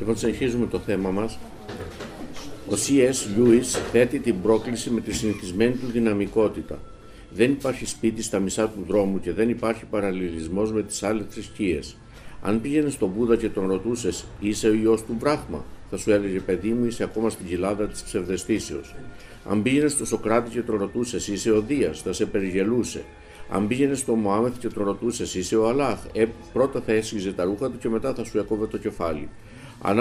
Λοιπόν, συνεχίζουμε το θέμα μας. Ο C.S. Lewis θέτει την πρόκληση με τη συνηθισμένη του δυναμικότητα. Δεν υπάρχει σπίτι στα μισά του δρόμου και δεν υπάρχει παραλληλισμός με τις άλλες θρησκείες. Αν πήγαινες στον Βούδα και τον ρωτούσες, είσαι ο Υιός του Μπράχμα, θα σου έλεγε, παιδί μου, είσαι ακόμα στην κοιλάδα της ψευδαισθήσεως. Αν πήγαινες στον Σοκράτη και τον ρωτούσες, είσαι ο Δίας, θα σε περιγελούσε. Αν πήγαινες στον Μωάμεθ και τον ρωτούσες, είσαι ο Αλλάχ, πρώτα θα έσχιζε τα ρούχα του και μετά θα σου έκοβε το κεφάλι. Αν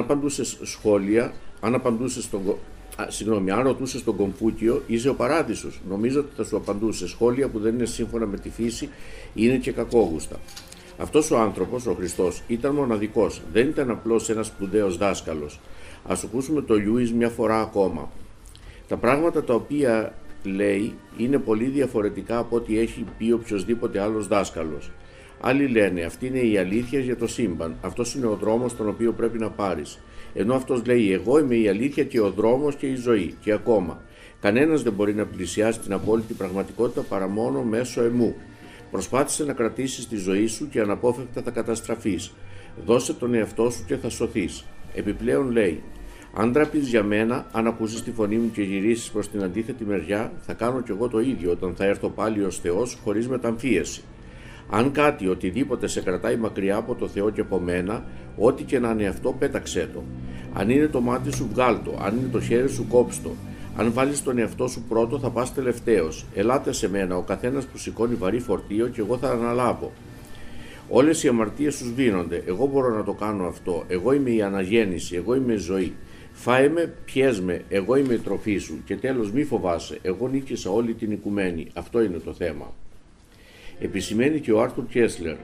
ρωτούσες τον Κομφούκιο, είσαι ο Παράδεισος, νομίζω ότι θα σου απαντούσε, σχόλια που δεν είναι σύμφωνα με τη φύση είναι και κακόγουστα. Αυτός ο άνθρωπος, ο Χριστός, ήταν μοναδικός, δεν ήταν απλώς ένας σπουδαίος δάσκαλος. Ας ακούσουμε το Lewis μια φορά ακόμα. Τα πράγματα τα οποία λέει είναι πολύ διαφορετικά από ό,τι έχει πει οποιοσδήποτε άλλος δάσκαλος. Άλλοι λένε, αυτή είναι η αλήθεια για το σύμπαν, αυτός είναι ο δρόμος τον οποίο πρέπει να πάρεις. Ενώ αυτός λέει, εγώ είμαι η αλήθεια και ο δρόμος και η ζωή. Και ακόμα, κανένας δεν μπορεί να πλησιάσει την απόλυτη πραγματικότητα παρά μόνο μέσω εμού. Προσπάθησε να κρατήσεις τη ζωή σου και αναπόφευκτα θα καταστραφείς. Δώσε τον εαυτό σου και θα σωθείς. Επιπλέον λέει, αν ντραπείς για μένα, αν ακούσεις τη φωνή μου και γυρίσεις προς την αντίθετη μεριά, θα κάνω κι εγώ το ίδιο όταν θα έρθω πάλι ως Θεός χωρίς μεταμφίεση. Αν κάτι, οτιδήποτε σε κρατάει μακριά από το Θεό και από μένα, ό,τι και να είναι αυτό, πέταξέ το. Αν είναι το μάτι σου, βγάλ' το. Αν είναι το χέρι σου, κόψ' το. Αν βάλεις τον εαυτό σου πρώτο, θα πας τελευταίος. Ελάτε σε μένα, ο καθένας που σηκώνει βαρύ φορτίο, και εγώ θα αναλάβω. Όλες οι αμαρτίες σου σβήνονται. Εγώ μπορώ να το κάνω αυτό. Εγώ είμαι η αναγέννηση. Εγώ είμαι η ζωή. Φάε με, πιες με. Εγώ είμαι η τροφή σου. Και τέλος, μη φοβάσαι. Εγώ νίκησα όλη την οικουμένη. Αυτό είναι το θέμα. Επισημαίνει και ο Άρθουρ Κέσλερ.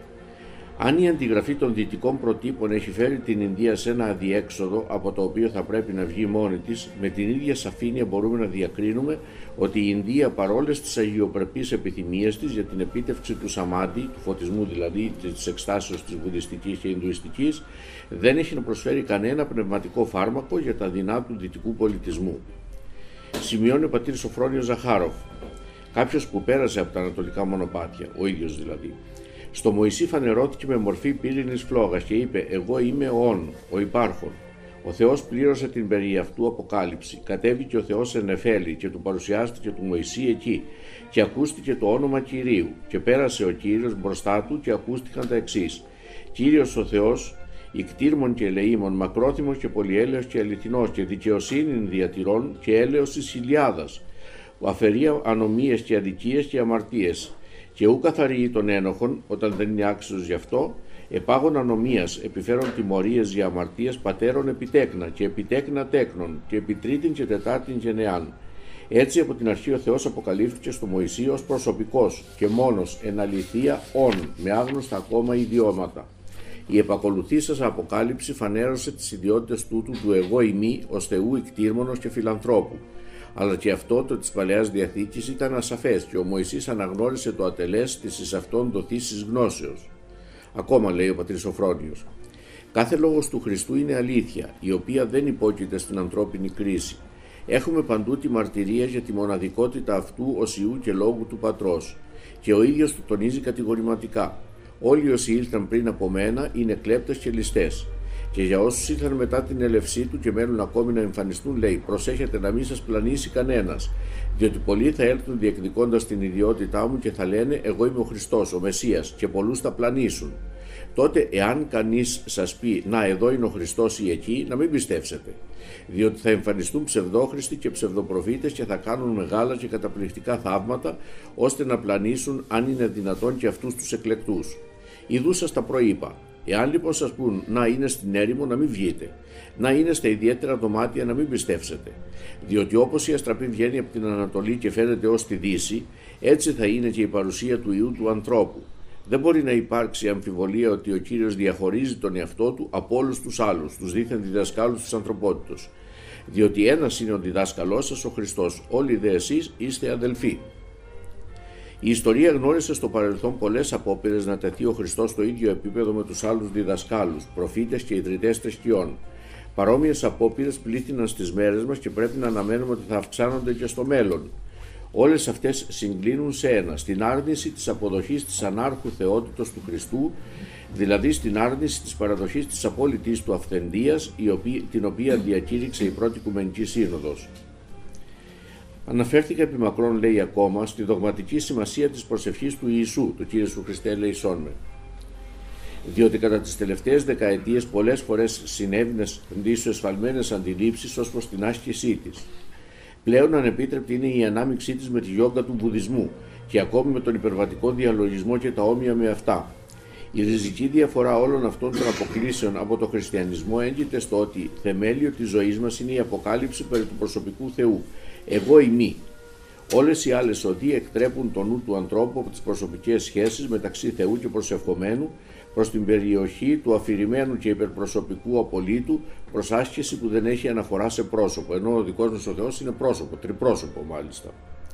Αν η αντιγραφή των δυτικών προτύπων έχει φέρει την Ινδία σε ένα αδιέξοδο από το οποίο θα πρέπει να βγει μόνη της, με την ίδια σαφήνεια μπορούμε να διακρίνουμε ότι η Ινδία, παρόλες τις αγιοπρεπείς επιθυμίες της για την επίτευξη του σαμάντι, του φωτισμού δηλαδή, της εκστάσεως της βουδιστικής και ινδουιστικής, δεν έχει να προσφέρει κανένα πνευματικό φάρμακο για τα δεινά του δυτικού πολιτισμού. Σημειώνει ο πατήρ Σοφρόνιος Ζαχάροφ, κάποιος που πέρασε από τα ανατολικά μονοπάτια, ο ίδιος δηλαδή. Στο Μωυσή φανερώθηκε με μορφή πύρινης φλόγας και είπε, εγώ είμαι ο υπάρχον. Ο Θεός πλήρωσε την περί αυτού αποκάλυψη. Κατέβηκε ο Θεός σε νεφέλη και του παρουσιάστηκε του Μωυσή εκεί και ακούστηκε το όνομα Κυρίου και πέρασε ο Κύριος μπροστά του και ακούστηκαν τα εξής. Κύριος ο Θεός, ικτήρμων και ελεήμων, μακρόθυμος και πολυέλεος και αληθινός και δικαιοσύνην διατηρών και έλεος της ηλιάδας. Αφαιρεί ανομίες και αδικίες και αμαρτίες. Και ου καθαριεί τον ένοχον, όταν δεν είναι άξιος γι' αυτό, επάγων ανομίας, επιφέρον τιμωρίες για αμαρτίες πατέρων επιτέκνα και επιτέκνα τέκνων και επιτρίτην και τετάρτην γενεάν. Έτσι από την αρχή ο Θεός αποκαλύφθηκε στο Μωυσή ως προσωπικός και μόνος εν αληθεία με άγνωστα ακόμα ιδιώματα. Η επακολουθήσασα αποκάλυψη φανέρωσε τις ιδιότητες τούτου του εγώ ημί ως Θεού ικτήρμονος και φιλανθρώπου. Αλλά και αυτό το της Παλαιάς Διαθήκης ήταν ασαφές και ο Μωυσής αναγνώρισε το ατελές της εις αυτόν δοθήσης γνώσεως. Ακόμα λέει ο πατήρ Σοφρόνιος, κάθε λόγος του Χριστού είναι αλήθεια, η οποία δεν υπόκειται στην ανθρώπινη κρίση. Έχουμε παντού τη μαρτυρία για τη μοναδικότητα αυτού ως Υιού και Λόγου του Πατρός και ο ίδιος του τονίζει κατηγορηματικά. Όλοι όσοι ήλθαν πριν από μένα είναι κλέπτες και ληστές. Και για όσους ήρθαν μετά την έλευσή του και μένουν ακόμη να εμφανιστούν, λέει, προσέχετε να μην σας πλανήσει κανένας, διότι πολλοί θα έλθουν διεκδικώντας την ιδιότητά μου και θα λένε, εγώ είμαι ο Χριστός, ο Μεσσίας, και πολλούς θα πλανήσουν. Τότε, εάν κανείς σας πει, να εδώ είναι ο Χριστός ή εκεί, να μην πιστέψετε, διότι θα εμφανιστούν ψευδόχριστοι και ψευδοπροφήτες και θα κάνουν μεγάλα και καταπληκτικά θαύματα, ώστε να πλανήσουν, αν είναι δυνατόν, και αυτούς τους εκλεκτούς. Ιδού σας τα προείπα. Εάν λοιπόν σας πούν να είναι στην έρημο, να μην βγείτε. Να είναι στα ιδιαίτερα δωμάτια, να μην πιστέψετε. Διότι όπως η αστραπή βγαίνει από την Ανατολή και φαίνεται ως τη Δύση, έτσι θα είναι και η παρουσία του Υιού του ανθρώπου. Δεν μπορεί να υπάρξει αμφιβολία ότι ο Κύριος διαχωρίζει τον εαυτό του από όλους τους άλλους, τους δίθεν διδασκάλους της ανθρωπότητος. Διότι ένας είναι ο διδάσκαλός σας, ο Χριστός. Όλοι δε εσείς είστε αδελφοί. Η ιστορία γνώρισε στο παρελθόν πολλές απόπειρες να τεθεί ο Χριστός στο ίδιο επίπεδο με τους άλλους διδασκάλους, προφήτες και ιδρυτές θρησκειών. Παρόμοιες απόπειρες πλήθυναν στις μέρες μας και πρέπει να αναμένουμε ότι θα αυξάνονται και στο μέλλον. Όλες αυτές συγκλίνουν σε ένα, στην άρνηση της αποδοχής της ανάρχου θεότητος του Χριστού, δηλαδή στην άρνηση της παραδοχής της απόλυτης του αυθεντίας, την οποία διακήρυξε η πρώτη Οικουμενική Σύνοδος. Αναφέρθηκα επί μακρόν, λέει ακόμα, στη δογματική σημασία της προσευχής του Ιησού, του Κύριε σου Χριστέ ελεησόν με. Διότι κατά τις τελευταίες δεκαετίες πολλές φορές συνέβηνε δίσου εσφαλμένες αντιλήψεις ως προς την άσκησή της. Πλέον ανεπίτρεπτη είναι η ανάμειξή της με τη γιόγκα του Βουδισμού και ακόμη με τον υπερβατικό διαλογισμό και τα όμοια με αυτά. Η ριζική διαφορά όλων αυτών των αποκλήσεων από το χριστιανισμό έγκυται στο ότι θεμέλιο της ζωής μας είναι η αποκάλυψη περί του προσωπικού Θεού. Εγώ ημί. Όλες οι άλλες οδοί εκτρέπουν το νου του ανθρώπου από τις προσωπικές σχέσεις μεταξύ Θεού και προσευχομένου προς την περιοχή του αφηρημένου και υπερπροσωπικού απολύτου, προς άσκηση που δεν έχει αναφορά σε πρόσωπο, ενώ ο δικός μας ο Θεός είναι πρόσωπο, τριπρόσωπο μάλιστα.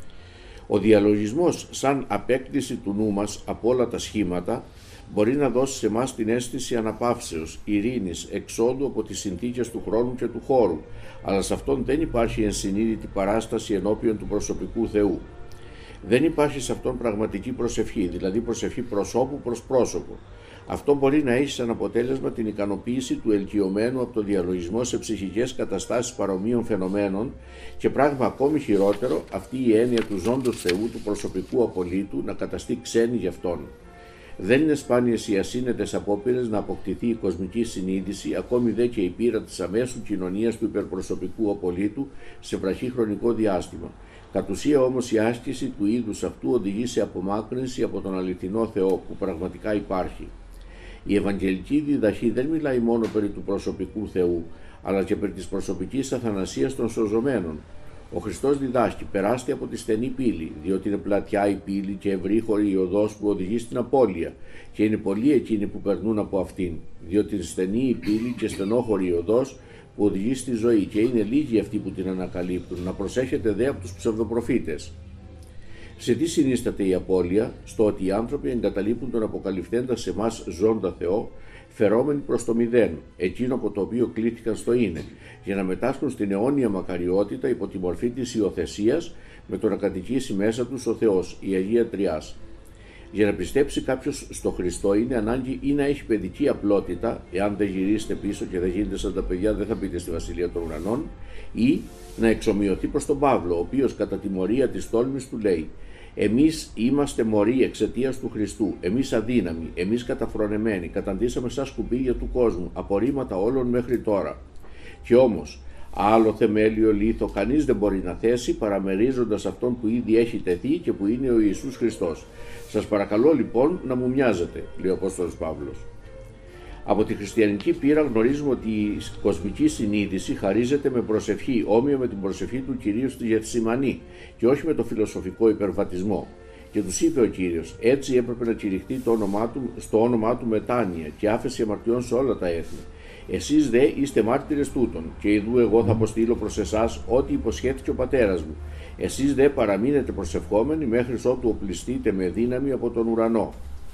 Ο διαλογισμός σαν απέκτηση του νου μας από όλα τα σχήματα μπορεί να δώσει σε εμάς την αίσθηση αναπαύσεως, ειρήνης, εξόδου από τις συνθήκες του χρόνου και του χώρου, αλλά σε αυτόν δεν υπάρχει ενσυνείδητη παράσταση ενώπιον του προσωπικού Θεού. Δεν υπάρχει σε αυτόν πραγματική προσευχή, δηλαδή προσευχή προσώπου προς πρόσωπο. Αυτό μπορεί να έχει σαν αποτέλεσμα την ικανοποίηση του ελκυωμένου από το διαλογισμό σε ψυχικές καταστάσεις παρομοίων φαινομένων και πράγμα ακόμη χειρότερο, αυτή η έννοια του ζώντος Θεού, του προσωπικού απολύτου, να καταστεί ξένη για αυτόν. Δεν είναι σπάνιες οι ασύνετες απόπειρες να αποκτηθεί η κοσμική συνείδηση, ακόμη δε και η πείρα της αμέσου κοινωνίας του υπερπροσωπικού απολύτου σε βραχύ χρονικό διάστημα. Κατ' ουσία όμως η άσκηση του είδους αυτού οδηγεί σε απομάκρυνση από τον αληθινό Θεό που πραγματικά υπάρχει. Η Ευαγγελική διδαχή δεν μιλάει μόνο περί του προσωπικού Θεού, αλλά και περί της προσωπικής αθανασίας των σωζωμένων. Ο Χριστός διδάσκει: περάστε από τη στενή πύλη, διότι είναι πλατιά η πύλη και ευρύχωρη η οδός που οδηγεί στην απώλεια, και είναι πολλοί εκείνοι που περνούν από αυτήν, διότι είναι στενή η πύλη και στενόχωρη η οδός που οδηγεί στη ζωή, και είναι λίγοι αυτοί που την ανακαλύπτουν. Να προσέχετε δε από τους ψευδοπροφήτες. Σε τι συνίσταται η απώλεια? Στο ότι οι άνθρωποι εγκαταλείπουν τον αποκαλυφθέντα σε εμάς ζώντα Θεό, φερόμενοι προς το μηδέν, εκείνο από το οποίο κλήθηκαν στο είναι, για να μετάσχουν στην αιώνια μακαριότητα υπό τη μορφή της υιοθεσίας, με το να κατοικήσει μέσα τους ο Θεός, η Αγία Τριάς. Για να πιστέψει κάποιος στο Χριστό είναι ανάγκη ή να έχει παιδική απλότητα, εάν δεν γυρίσετε πίσω και δεν γίνετε σαν τα παιδιά, δεν θα μπείτε στη Βασιλεία των Ουρανών, ή να εξομοιωθεί προς τον Παύλο, ο οποίος κατά τιμωρία της τόλμης του λέει: εμείς είμαστε μωροί εξαιτίας του Χριστού, εμείς αδύναμοι, εμείς καταφρονεμένοι, καταντήσαμε σαν σκουπίδια του κόσμου, απορρίμματα όλων μέχρι τώρα. Και όμως, άλλο θεμέλιο λίθο κανείς δεν μπορεί να θέσει παραμερίζοντας αυτόν που ήδη έχει τεθεί και που είναι ο Ιησούς Χριστός. Σας παρακαλώ λοιπόν να μου μοιάζετε, λέει ο Απόστολος Παύλος. Από τη χριστιανική πείρα γνωρίζουμε ότι η κοσμική συνείδηση χαρίζεται με προσευχή όμοια με την προσευχή του Κυρίου στη Γεθσιμανή και όχι με το φιλοσοφικό υπερβατισμό. Και τους είπε ο Κύριος: έτσι έπρεπε να κηρυχθεί στο όνομά του μετάνοια και άφεση αμαρτιών σε όλα τα έθνη. Εσείς δε είστε μάρτυρες τούτων, και ιδού εγώ θα αποστείλω προς εσάς ό,τι υποσχέθηκε ο πατέρας μου. Εσείς δε παραμείνετε προσευχόμενοι μέχρι ότου οπλιστείτε με δύναμη από τον ουρανό.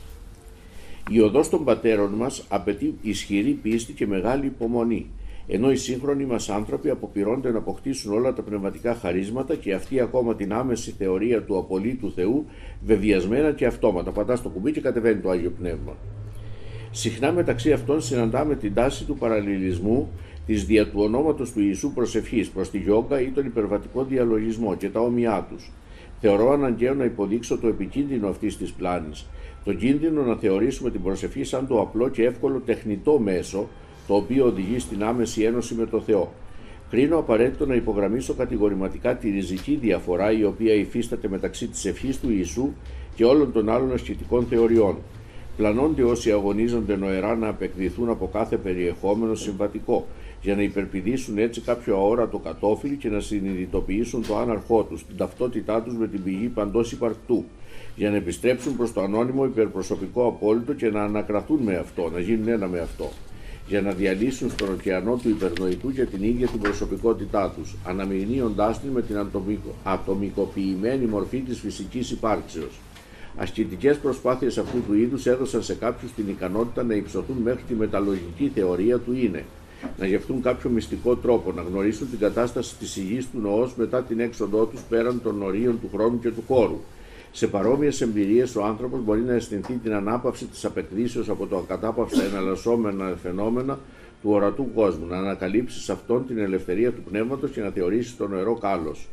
Η οδός των πατέρων μας απαιτεί ισχυρή πίστη και μεγάλη υπομονή, ενώ οι σύγχρονοι μας άνθρωποι αποπειρώνται να αποκτήσουν όλα τα πνευματικά χαρίσματα και αυτή ακόμα την άμεση θεωρία του απολύτου Θεού, βεβαιασμένα και αυτόματα. Πατά στο κουμπί και κατεβαίνει το Άγιο Πνεύμα. Συχνά μεταξύ αυτών συναντάμε την τάση του παραλληλισμού της δια του ονόματος του Ιησού προσευχής προς τη γιόγκα ή τον υπερβατικό διαλογισμό και τα όμοιά τους. Θεωρώ αναγκαίο να υποδείξω το επικίνδυνο αυτής της πλάνης. Το κίνδυνο να θεωρήσουμε την προσευχή σαν το απλό και εύκολο τεχνητό μέσο, το οποίο οδηγεί στην άμεση ένωση με το Θεό. Κρίνω απαραίτητο να υπογραμμίσω κατηγορηματικά τη ριζική διαφορά η οποία υφίσταται μεταξύ της ευχής του Ιησού και όλων των άλλων ασκητικών θεωριών. Πλανώνται όσοι αγωνίζονται νοερά να απεκδηθούν από κάθε περιεχόμενο συμβατικό, για να υπερπηδήσουν έτσι κάποιο αόρατο κατόφλι και να συνειδητοποιήσουν το άναρχό τους, την ταυτότητά τους με την πηγή παντός υπαρκτού, για να επιστρέψουν προς το ανώνυμο υπερπροσωπικό απόλυτο και να ανακραθούν με αυτό, να γίνουν ένα με αυτό, για να διαλύσουν στον ωκεανό του υπερνοητού και την ίδια την προσωπικότητά τους, αναμειγνύοντάς την με την ατομικοποιημένη μορφή της φυσικής υπάρξεως. Ασκητικές προσπάθειες αυτού του είδους έδωσαν σε κάποιους την ικανότητα να υψωθούν μέχρι τη μεταλογική θεωρία του είναι. να γευτούν κάποιο μυστικό τρόπο, να γνωρίσουν την κατάσταση της υγιής του νοός μετά την έξοδό τους πέραν των ορίων του χρόνου και του χώρου. Σε παρόμοιες εμπειρίες ο άνθρωπος μπορεί να αισθανθεί την ανάπαυση της απεκδίσεως από το ακατάπαυστα εναλλασσόμενα φαινόμενα του ορατού κόσμου, να ανακαλύψει σε αυτόν την ελευθερία του πνεύματος και να θεωρήσει το νοερό κάλος.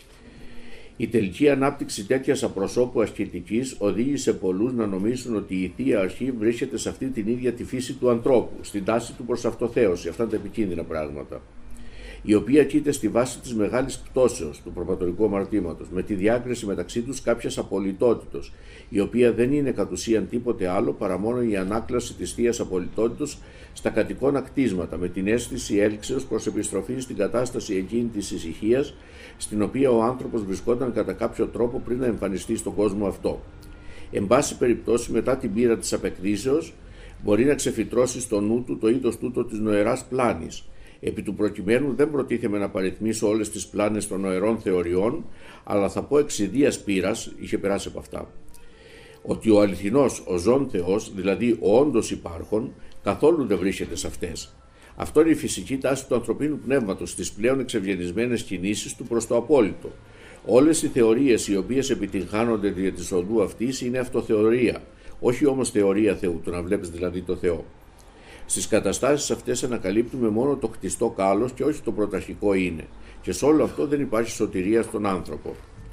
Η τελική ανάπτυξη τέτοιας απροσώπου ασκητικής οδήγησε πολλούς να νομίζουν ότι η Θεία Αρχή βρίσκεται σε αυτή την ίδια τη φύση του ανθρώπου, στην τάση του προς αυτοθέωση, αυτά τα επικίνδυνα πράγματα, η οποία κοίται στη βάση της μεγάλης πτώσεως του προπατορικού αμαρτήματος, με τη διάκριση μεταξύ τους κάποιας απολυτότητος, η οποία δεν είναι κατ' ουσίαν τίποτε άλλο παρά μόνο η ανάκλαση της Θείας Απολυτότητος στα κατοικώνα κτίσματα, με την αίσθηση έλξεως προς επιστροφή στην κατάσταση εκείνη της ησυχίας, στην οποία ο άνθρωπος βρισκόταν κατά κάποιο τρόπο πριν να εμφανιστεί στον κόσμο αυτό. Εν πάση περιπτώσει, μετά την πείρα της απεκδίσεως, μπορεί να ξεφυτρώσει στο νου του το είδος τούτο της νοεράς πλάνης. Επί του προκειμένου δεν προτίθεμαι να παριθμίσω όλες τις πλάνες των νοερών θεωριών, αλλά θα πω εξιδίας πείρας, είχε περάσει από αυτά, ότι ο αληθινός, ο ζών Θεός, δηλαδή ο όντως υπάρχων, καθόλου δεν βρίσκεται σε αυτές. Αυτό είναι η φυσική τάση του ανθρωπίνου πνεύματος στις πλέον εξευγενισμένες κινήσεις του προς το απόλυτο. Όλες οι θεωρίες οι οποίες επιτυγχάνονται δια της οδού αυτής είναι αυτοθεωρία, όχι όμως θεωρία Θεού, το να βλέπεις δηλαδή το Θεό. Στις καταστάσεις αυτές ανακαλύπτουμε μόνο το κτιστό κάλος και όχι το πρωταρχικό είναι, και σε όλο αυτό δεν υπάρχει σωτηρία στον άνθρωπο.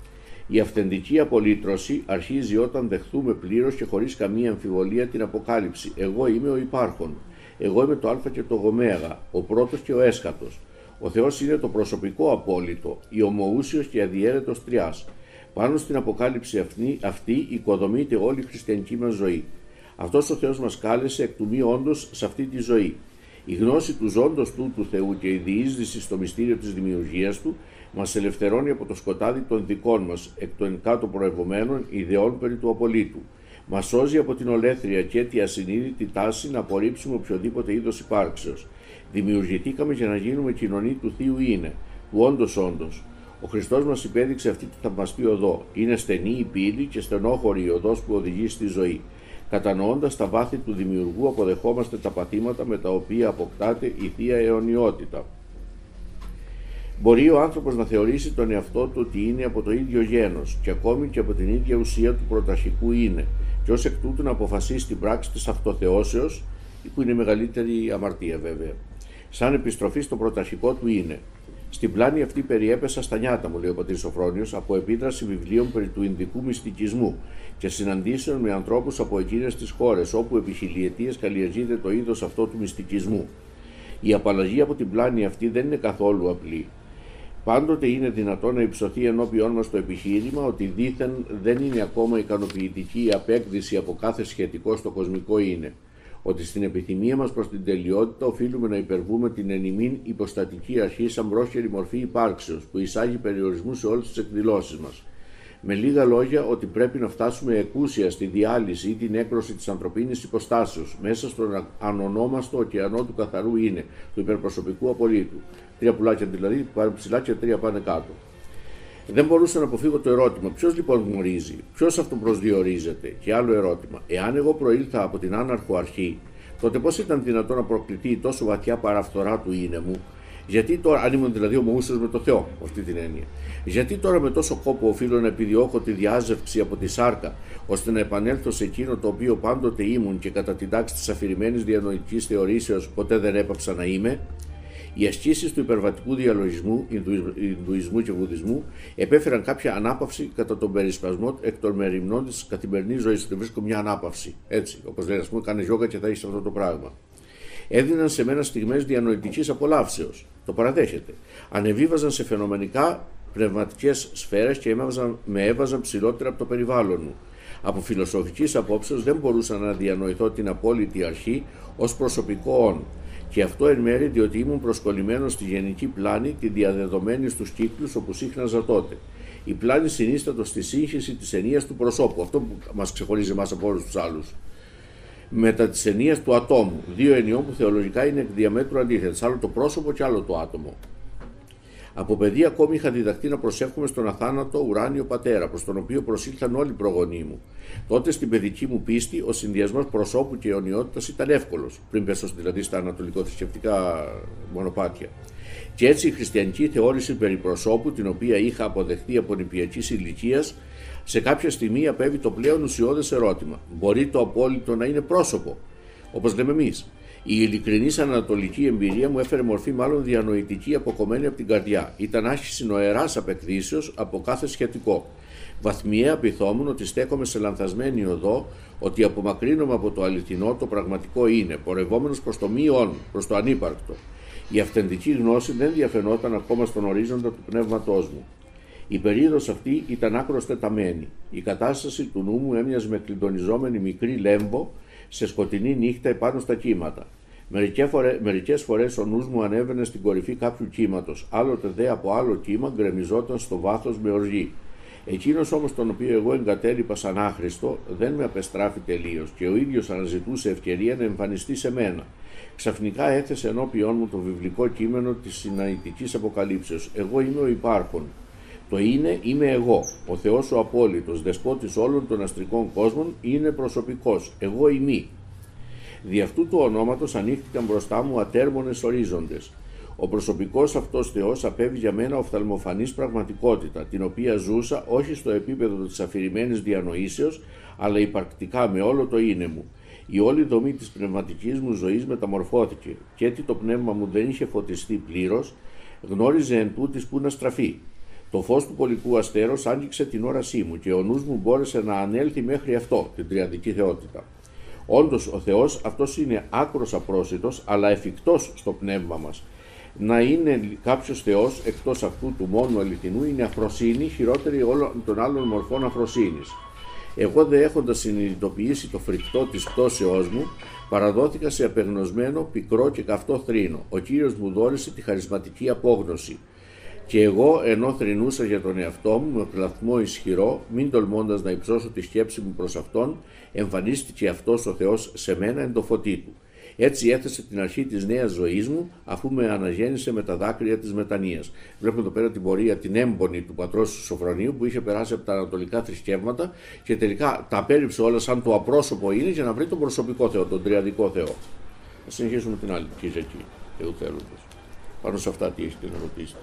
Η αυθεντική απολύτρωση αρχίζει όταν δεχθούμε πλήρως και χωρίς καμία αμφιβολία την αποκάλυψη «Εγώ είμαι ο υπάρχον». Εγώ είμαι το Α και το Ω, ο πρώτος και ο έσχατος. Ο Θεός είναι το προσωπικό απόλυτο, η ομοούσιος και αδιέρετος τριάς. Πάνω στην αποκάλυψη αυτή οικοδομείται όλη η χριστιανική μας ζωή. Αυτός ο Θεός μας κάλεσε εκ του μη όντως σε αυτή τη ζωή. Η γνώση του ζώντος του Θεού και η διείσδυση στο μυστήριο της δημιουργίας του μας ελευθερώνει από το σκοτάδι των δικών μας, εκ των εν κάτω προευωμένων ιδεών περί του απολύτου. Μας σώζει από την ολέθρια και τη ασυνείδητη τάση να απορρίψουμε οποιοδήποτε είδος υπάρξεως. Δημιουργηθήκαμε για να γίνουμε κοινωνοί του Θείου είναι, του όντως. Ο Χριστός μας υπέδειξε αυτή τη θαυμαστή οδό. Είναι στενή η πύλη και στενόχωρη η οδός που οδηγεί στη ζωή. Κατανοώντας τα βάθη του δημιουργού, αποδεχόμαστε τα παθήματα με τα οποία αποκτάται η Θεία Αιωνιότητα. Μπορεί ο άνθρωπος να θεωρήσει τον εαυτό του ότι είναι από το ίδιο γένος και ακόμη και από την ίδια ουσία του πρωταρχικού είναι, και ως εκ τούτου να αποφασίσει την πράξη της αυτοθεώσεως, που είναι η μεγαλύτερη αμαρτία βέβαια, σαν επιστροφή στο πρωταρχικό του είναι. Στην πλάνη αυτή περιέπεσα στα νιάτα μου, λέει ο πατήρ Σοφρόνιος, από επίδραση βιβλίων περί του Ινδικού μυστικισμού και συναντήσεων με ανθρώπους από εκείνες τις χώρες, όπου επί χιλιετίες καλλιεργείται το είδος αυτό του μυστικισμού. Η απαλλαγή από την πλάνη αυτή δεν είναι καθόλου απλή. Πάντοτε είναι δυνατόν να υψωθεί ενώπιόν μας το επιχείρημα ότι δήθεν δεν είναι ακόμα ικανοποιητική η απέκδυση από κάθε σχετικό στο κοσμικό είναι. Ότι στην επιθυμία μας προς την τελειότητα οφείλουμε να υπερβούμε την εν ημίν υποστατική αρχή σαν πρόχειρη μορφή υπάρξεως, που εισάγει περιορισμού σε όλες τις εκδηλώσεις μας. Με λίγα λόγια, ότι πρέπει να φτάσουμε εκούσια στη διάλυση ή την έκρωση της ανθρωπίνης υποστάσεως, μέσα στον ανονόμαστο ωκεανό του καθαρού είναι, του υπερπροσωπικού απολύτου. 3 πουλάκια δηλαδή, πάνε ψηλά και 3 πάνε κάτω. Δεν μπορούσα να αποφύγω το ερώτημα: ποιος λοιπόν γνωρίζει, ποιος αυτοπροσδιορίζεται? Και άλλο ερώτημα: εάν εγώ προήλθα από την άναρχο αρχή, τότε πώς ήταν δυνατόν να προκληθεί η τόσο βαθιά παραφθορά του είναι μου? Γιατί τώρα, αν ήμουν δηλαδή ομοούσιος με το Θεό, αυτή την έννοια, γιατί τώρα με τόσο κόπο οφείλω να επιδιώκω τη διάζευξη από τη σάρκα, ώστε να επανέλθω σε εκείνο το οποίο πάντοτε ήμουν και κατά την τάξη της αφηρημένης διανοητικής θεωρήσεως ποτέ δεν έπαψα να είμαι? Οι ασκήσεις του υπερβατικού διαλογισμού, Ινδουισμού και Βουδισμού, επέφεραν κάποια ανάπαυση κατά τον περισπασμό εκ των μεριμνών της καθημερινής ζωής. Ότι βρίσκω μια ανάπαυση. Έτσι, όπως λένε, ας πούμε, κάνε γιόγκα και θα έχεις αυτό το πράγμα. Έδιναν σε μένα στιγμές διανοητικής απολαύσεως. Το παραδέχεται. Ανεβίβαζαν σε φαινομενικά πνευματικές σφαίρες και με έβαζαν ψηλότερα από το περιβάλλον μου. Από φιλοσοφικής απόψεως δεν μπορούσα να διανοηθώ την απόλυτη αρχή ως προσωπικό όν. Και αυτό εν μέρει διότι ήμουν προσκολλημένος στη γενική πλάνη, τη διαδεδομένη στους κύκλους όπου σύχναζα τότε. Η πλάνη συνίστατο στη σύγχυση της ενίας του προσώπου, αυτό που μας ξεχωρίζει εμάς από όλους τους άλλους. Μετά της ενίας του ατόμου, δύο ενιών που θεολογικά είναι εκ διαμέτρου αντίθετες, άλλο το πρόσωπο και άλλο το άτομο. Από παιδί ακόμη είχα διδαχτεί να προσεύχομαι στον αθάνατο ουράνιο πατέρα, προς τον οποίο προσήλθαν όλοι οι προγονείς μου. Τότε στην παιδική μου πίστη ο συνδυασμός προσώπου και αιωνιότητας ήταν εύκολος, πριν πέσω δηλαδή στα ανατολικοθρησκευτικά μονοπάτια. Και έτσι η χριστιανική θεώρηση περί προσώπου, την οποία είχα αποδεχτεί από νηπιακής ηλικίας, σε κάποια στιγμή απέβη το πλέον ουσιώδες ερώτημα: μπορεί το απόλυτο να είναι πρόσωπο, όπως λέμε εμείς? Η ειλικρινής ανατολική εμπειρία μου έφερε μορφή μάλλον διανοητική, αποκομμένη από την καρδιά. Ήταν άσκηση νοεράς απεκδίσεως από κάθε σχετικό. Βαθμιαία πειθόμουν ότι στέκομαι σε λανθασμένη οδό, ότι απομακρύνομαι από το αληθινό, το πραγματικό είναι, πορευόμενος προς το μείον, προς το ανύπαρκτο. Η αυθεντική γνώση δεν διαφαινόταν ακόμα στον ορίζοντα του πνεύματός μου. Η περίοδος αυτή ήταν άκρως τεταμένη. Η κατάσταση του νου μου έμοιαζε με κλιντονιζόμενη μικρή λέμβο σε σκοτεινή νύχτα επάνω στα κύματα. Μερικές φορές ο νους μου ανέβαινε στην κορυφή κάποιου κύματος, άλλοτε δε από άλλο κύμα γκρεμιζόταν στο βάθος με οργή. Εκείνος όμως τον οποίο εγώ εγκατέλειπα σαν άχρηστο δεν με απεστράφει τελείως και ο ίδιος αναζητούσε ευκαιρία να εμφανιστεί σε μένα. Ξαφνικά έθεσε ενώπιόν μου το βιβλικό κείμενο της Συναητικής Αποκαλύψεως. Εγώ είμαι ο υπάρχων. Το είναι, είμαι εγώ. Ο Θεός ο απόλυτος, δεσπότης όλων των αστρικών κόσμων, είναι προσωπικός. Εγώ είμαι. Δι' αυτού του ονόματος ανοίχθηκαν μπροστά μου ατέρμονες ορίζοντες. Ο προσωπικός αυτός Θεός απέβη για μένα οφθαλμοφανής πραγματικότητα, την οποία ζούσα όχι στο επίπεδο της αφηρημένης διανοήσεως, αλλά υπαρκτικά με όλο το είναι μου. Η όλη δομή της πνευματικής μου ζωής μεταμορφώθηκε, και έτσι το πνεύμα μου δεν είχε φωτιστεί πλήρως, γνώριζε εν τούτης που να στραφεί. Το φως του πολικού αστέρος άγγιξε την όρασή μου και ο νους μου μπόρεσε να ανέλθει μέχρι αυτό, την τριαδική θεότητα. Όντως ο Θεός αυτός είναι άκρος απρόσιτος, αλλά εφικτός στο πνεύμα μας. Να είναι κάποιος Θεός εκτός αυτού του μόνου αληθινού είναι αφροσύνη, χειρότερη όλων των άλλων μορφών αφροσύνης. Εγώ δε έχοντας συνειδητοποιήσει το φρικτό της πτώσεώς μου, παραδόθηκα σε απεγνωσμένο, πικρό και καυτό θρήνο. Ο Κύριος μου δώρισε τη χαρισματική απόγνωση. Και εγώ, ενώ θρηνούσα για τον εαυτό μου με πλαθμό ισχυρό, μην τολμώντας να υψώσω τη σκέψη μου προς Αυτόν, εμφανίστηκε αυτός ο Θεός σε μένα εν το φωτί του. Έτσι έθεσε την αρχή της νέας ζωής μου, αφού με αναγέννησε με τα δάκρυα της μετανοίας. Βλέπουμε εδώ πέρα την πορεία, την έμπονη του πατρός του Σοφρονίου, που είχε περάσει από τα ανατολικά θρησκεύματα και τελικά τα απέρριψε όλα σαν το απρόσωπο είναι για να βρει τον προσωπικό Θεό, τον τριαδικό Θεό. Θα συνεχίσουμε την άλλη Κυριακή, Θεού θέλοντος. Πάνω σε αυτά τι έχετε να ρωτήσετε?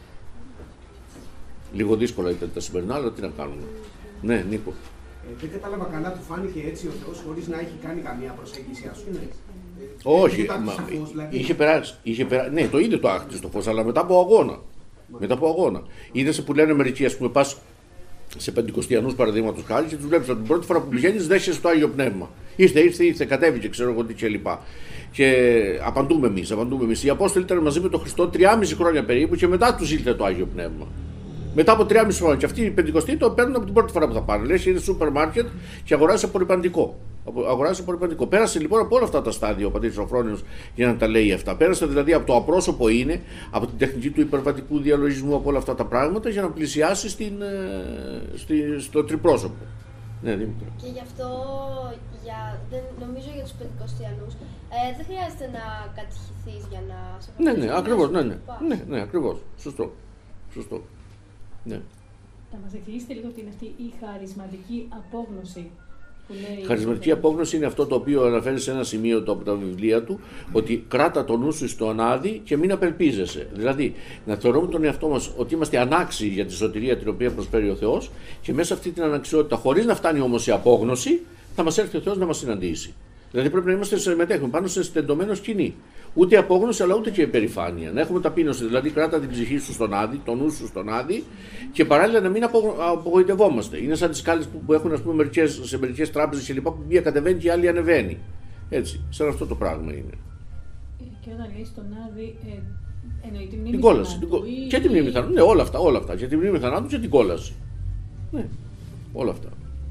Λίγο δύσκολα ήταν τα σημερινά, αλλά τι να κάνουμε. Ναι, Νίκο. Δεν κατάλαβα καλά, του φάνηκε έτσι ο Θεός χωρίς να έχει κάνει καμία προσέγγιση, ας πούμε? Όχι, είχε περάσει, ναι, το είδε το άκτιστο φως, αλλά μετά από αγώνα. Μετά από αγώνα. Είδε που λένε μερικοί, ας πούμε, πας σε πεντηκοστιανούς παραδείγματος χάρη και τους βλέπεις ότι την πρώτη φορά που πηγαίνεις δέχεσαι το Άγιο Πνεύμα. Ήρθε, κατέβηκε, ξέρω εγώ τι κλπ. Και απαντούμε εμείς. Οι Απόστολοι ήταν μαζί με τον Χριστό 3,5 χρόνια περίπου και μετά τους ήλθε το Άγιο Πνεύμα. Μετά από 3,5 χρόνια. Και αυτοί οι πεντηκοστοί το παίρνουν από την πρώτη φορά που θα πάνε. Λες είναι σούπερ μάρκετ και αγοράζει απορριπαντικό. Πέρασε λοιπόν από όλα αυτά τα στάδια ο πατήρ Σοφρόνιος για να τα λέει αυτά. Πέρασε δηλαδή από το απρόσωπο είναι, από την τεχνική του υπερβατικού διαλογισμού, από όλα αυτά τα πράγματα για να πλησιάσει στο τριπρόσωπο. Ναι, Δήμητρα. Και γι' αυτό, νομίζω για τους πεντηκοστιανούς, δεν χρειάζεται να κατηχηθείς για να σε Ναι, ακριβώς. Ναι, ακριβώς. Σωστό. Ναι. Θα μας εξηγήσετε λίγο τι είναι αυτή η χαρισματική απόγνωση που λέει... Η χαρισματική απόγνωση είναι αυτό το οποίο αναφέρει σε ένα σημείο από τα βιβλία του, ότι κράτα το νου σου στον άδει και μην απελπίζεσαι. Δηλαδή, να θεωρούμε τον εαυτό μας ότι είμαστε ανάξιοι για τη σωτηρία την οποία προσφέρει ο Θεός και μέσα αυτή την αναξιότητα, χωρίς να φτάνει όμως η απόγνωση, θα μας έρθει ο Θεός να μας συναντήσει. Δηλαδή πρέπει να είμαστε συμμετέχουμε πάνω σε στεντωμένο σκηνή. Ούτε απόγνωση, αλλά ούτε και υπερηφάνεια. Να έχουμε ταπείνωση, δηλαδή κράτα την ψυχή σου στον άδει, τον νου σου στον άδει και παράλληλα να μην απογοητευόμαστε. Είναι σαν τις σκάλες που έχουν, ας πούμε, σε μερικές τράπεζες κλπ. Που μία κατεβαίνει και η άλλη ανεβαίνει. Έτσι, σαν αυτό το πράγμα είναι. Και όταν λέει στον άδει, εννοεί τη μνήμη την κόλαση. θανάτου. Και τη μνήμη θανάτου. Ναι, όλα αυτά. Και τη μνήμη θανάτου και την κόλαση. Ναι, όλα αυτά.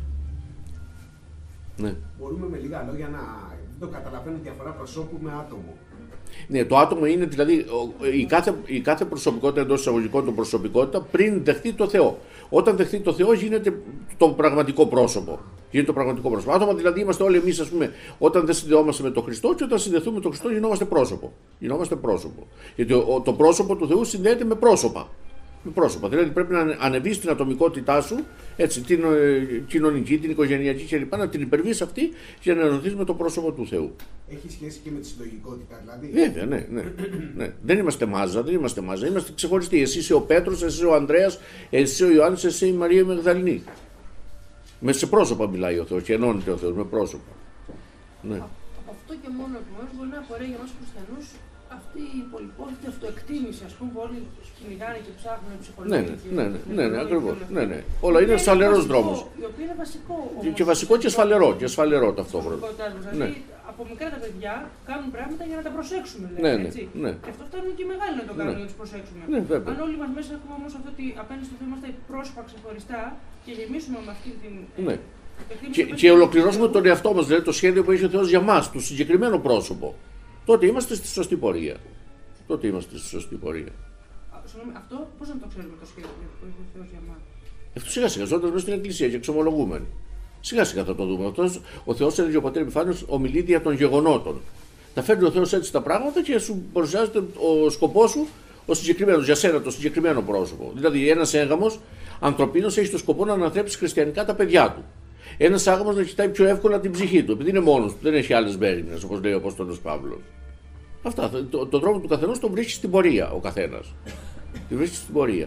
Ναι. Μπορούμε με λίγα λόγια να το καταλαβαίνω διαφορά προσώπου με άτομο? Ναι, το άτομο είναι δηλαδή η κάθε προσωπικότητα εντός εισαγωγικών των προσωπικότητα πριν δεχτεί το Θεό. Όταν δεχτεί το Θεό γίνεται το πραγματικό πρόσωπο. Γίνεται το πραγματικό πρόσωπο. Άτομα δηλαδή είμαστε όλοι εμείς, ας πούμε, όταν δεν συνδεόμαστε με τον Χριστό, και όταν συνδεθούμε με τον Χριστό γινόμαστε πρόσωπο. Γινόμαστε πρόσωπο. Γιατί το πρόσωπο του Θεού συνδέεται με πρόσωπα. Με πρόσωπα. Δηλαδή πρέπει να ανεβείς την ατομικότητά σου, έτσι, την κοινωνική, την οικογενειακή κλπ. Να την υπερβείς αυτή για να ενωθείς με το πρόσωπο του Θεού. Έχει σχέση και με τη συλλογικότητα, δηλαδή. Βέβαια, ναι. Δεν είμαστε μάζα, Είμαστε ξεχωριστοί. Εσύ είσαι ο Πέτρος, εσύ είσαι ο Ανδρέας, εσύ είσαι ο Ιωάννης, εσύ είσαι η Μαρία Μαγδαληνή. Σε πρόσωπα μιλάει ο Θεός και ενώνεται ο Θεός με πρόσωπα. Ναι. Από αυτό και μόνο επομένως μπορεί να απορρέει για εμάς τους χριστιανούς αυτή η πολυπόθητη αυτοεκτίμηση, ας πούμε, που όλοι κυνηγάνε και ψάχνουν ψυχολογική. Ναι, ακριβώς. Ναι. Όλα είναι σφαλερός δρόμος. Η οποία είναι βασικό. Και βασικό και σφαλερό ταυτόχρονα. Δηλαδή, από μικρά τα παιδιά κάνουν πράγματα για να τα προσέξουμε. Έτσι. Και αυτό φτάνουν και οι μεγάλοι να το κάνουν για να τους προσέξουμε. Αν όλοι μας μέσα έχουμε όμως αυτό ότι απέναντι στο Θεό είμαστε πρόσωπα ξεχωριστά και γεμίσουμε με αυτή την. Ναι. Και ολοκληρώσουμε τον εαυτό μας, δηλαδή το σχέδιο που έχει ο Θεός για μας, το συγκεκριμένο πρόσωπο. Τότε είμαστε στη σωστή πορεία. Αυτό πώς να το ξέρουμε το σχέδιο που έχει ο Θεός για μας? Αυτό σιγά σιγά, ζώντας μέσα στην Εκκλησία και εξομολογούμενοι. Σιγά σιγά θα το δούμε. Ο Θεός, έλεγε ο Πατέρ Επιφάνιος, ομιλεί δια των γεγονότων. Τα φέρνει ο Θεός έτσι τα πράγματα και σου παρουσιάζεται ο σκοπός σου, ο συγκεκριμένος, για σένα το συγκεκριμένο πρόσωπο. Δηλαδή, ένας έγγαμος ανθρωπίνος έχει το σκοπό να αναθρέψει χριστιανικά τα παιδιά του. Ένας άγαμος να κοιτάει πιο εύκολα την ψυχή του, επειδή είναι μόνος του, δεν έχει άλλες μέρημνες, όπως λέει ο Απόστολος Παύλος. Αυτά. Το δρόμο του καθενός τον βρίσκει στην πορεία ο καθένας. Τον βρίσκει στην πορεία.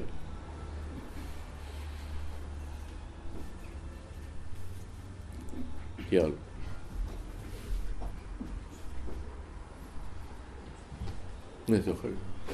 Τι άλλο? Ναι, Θεοχάρη.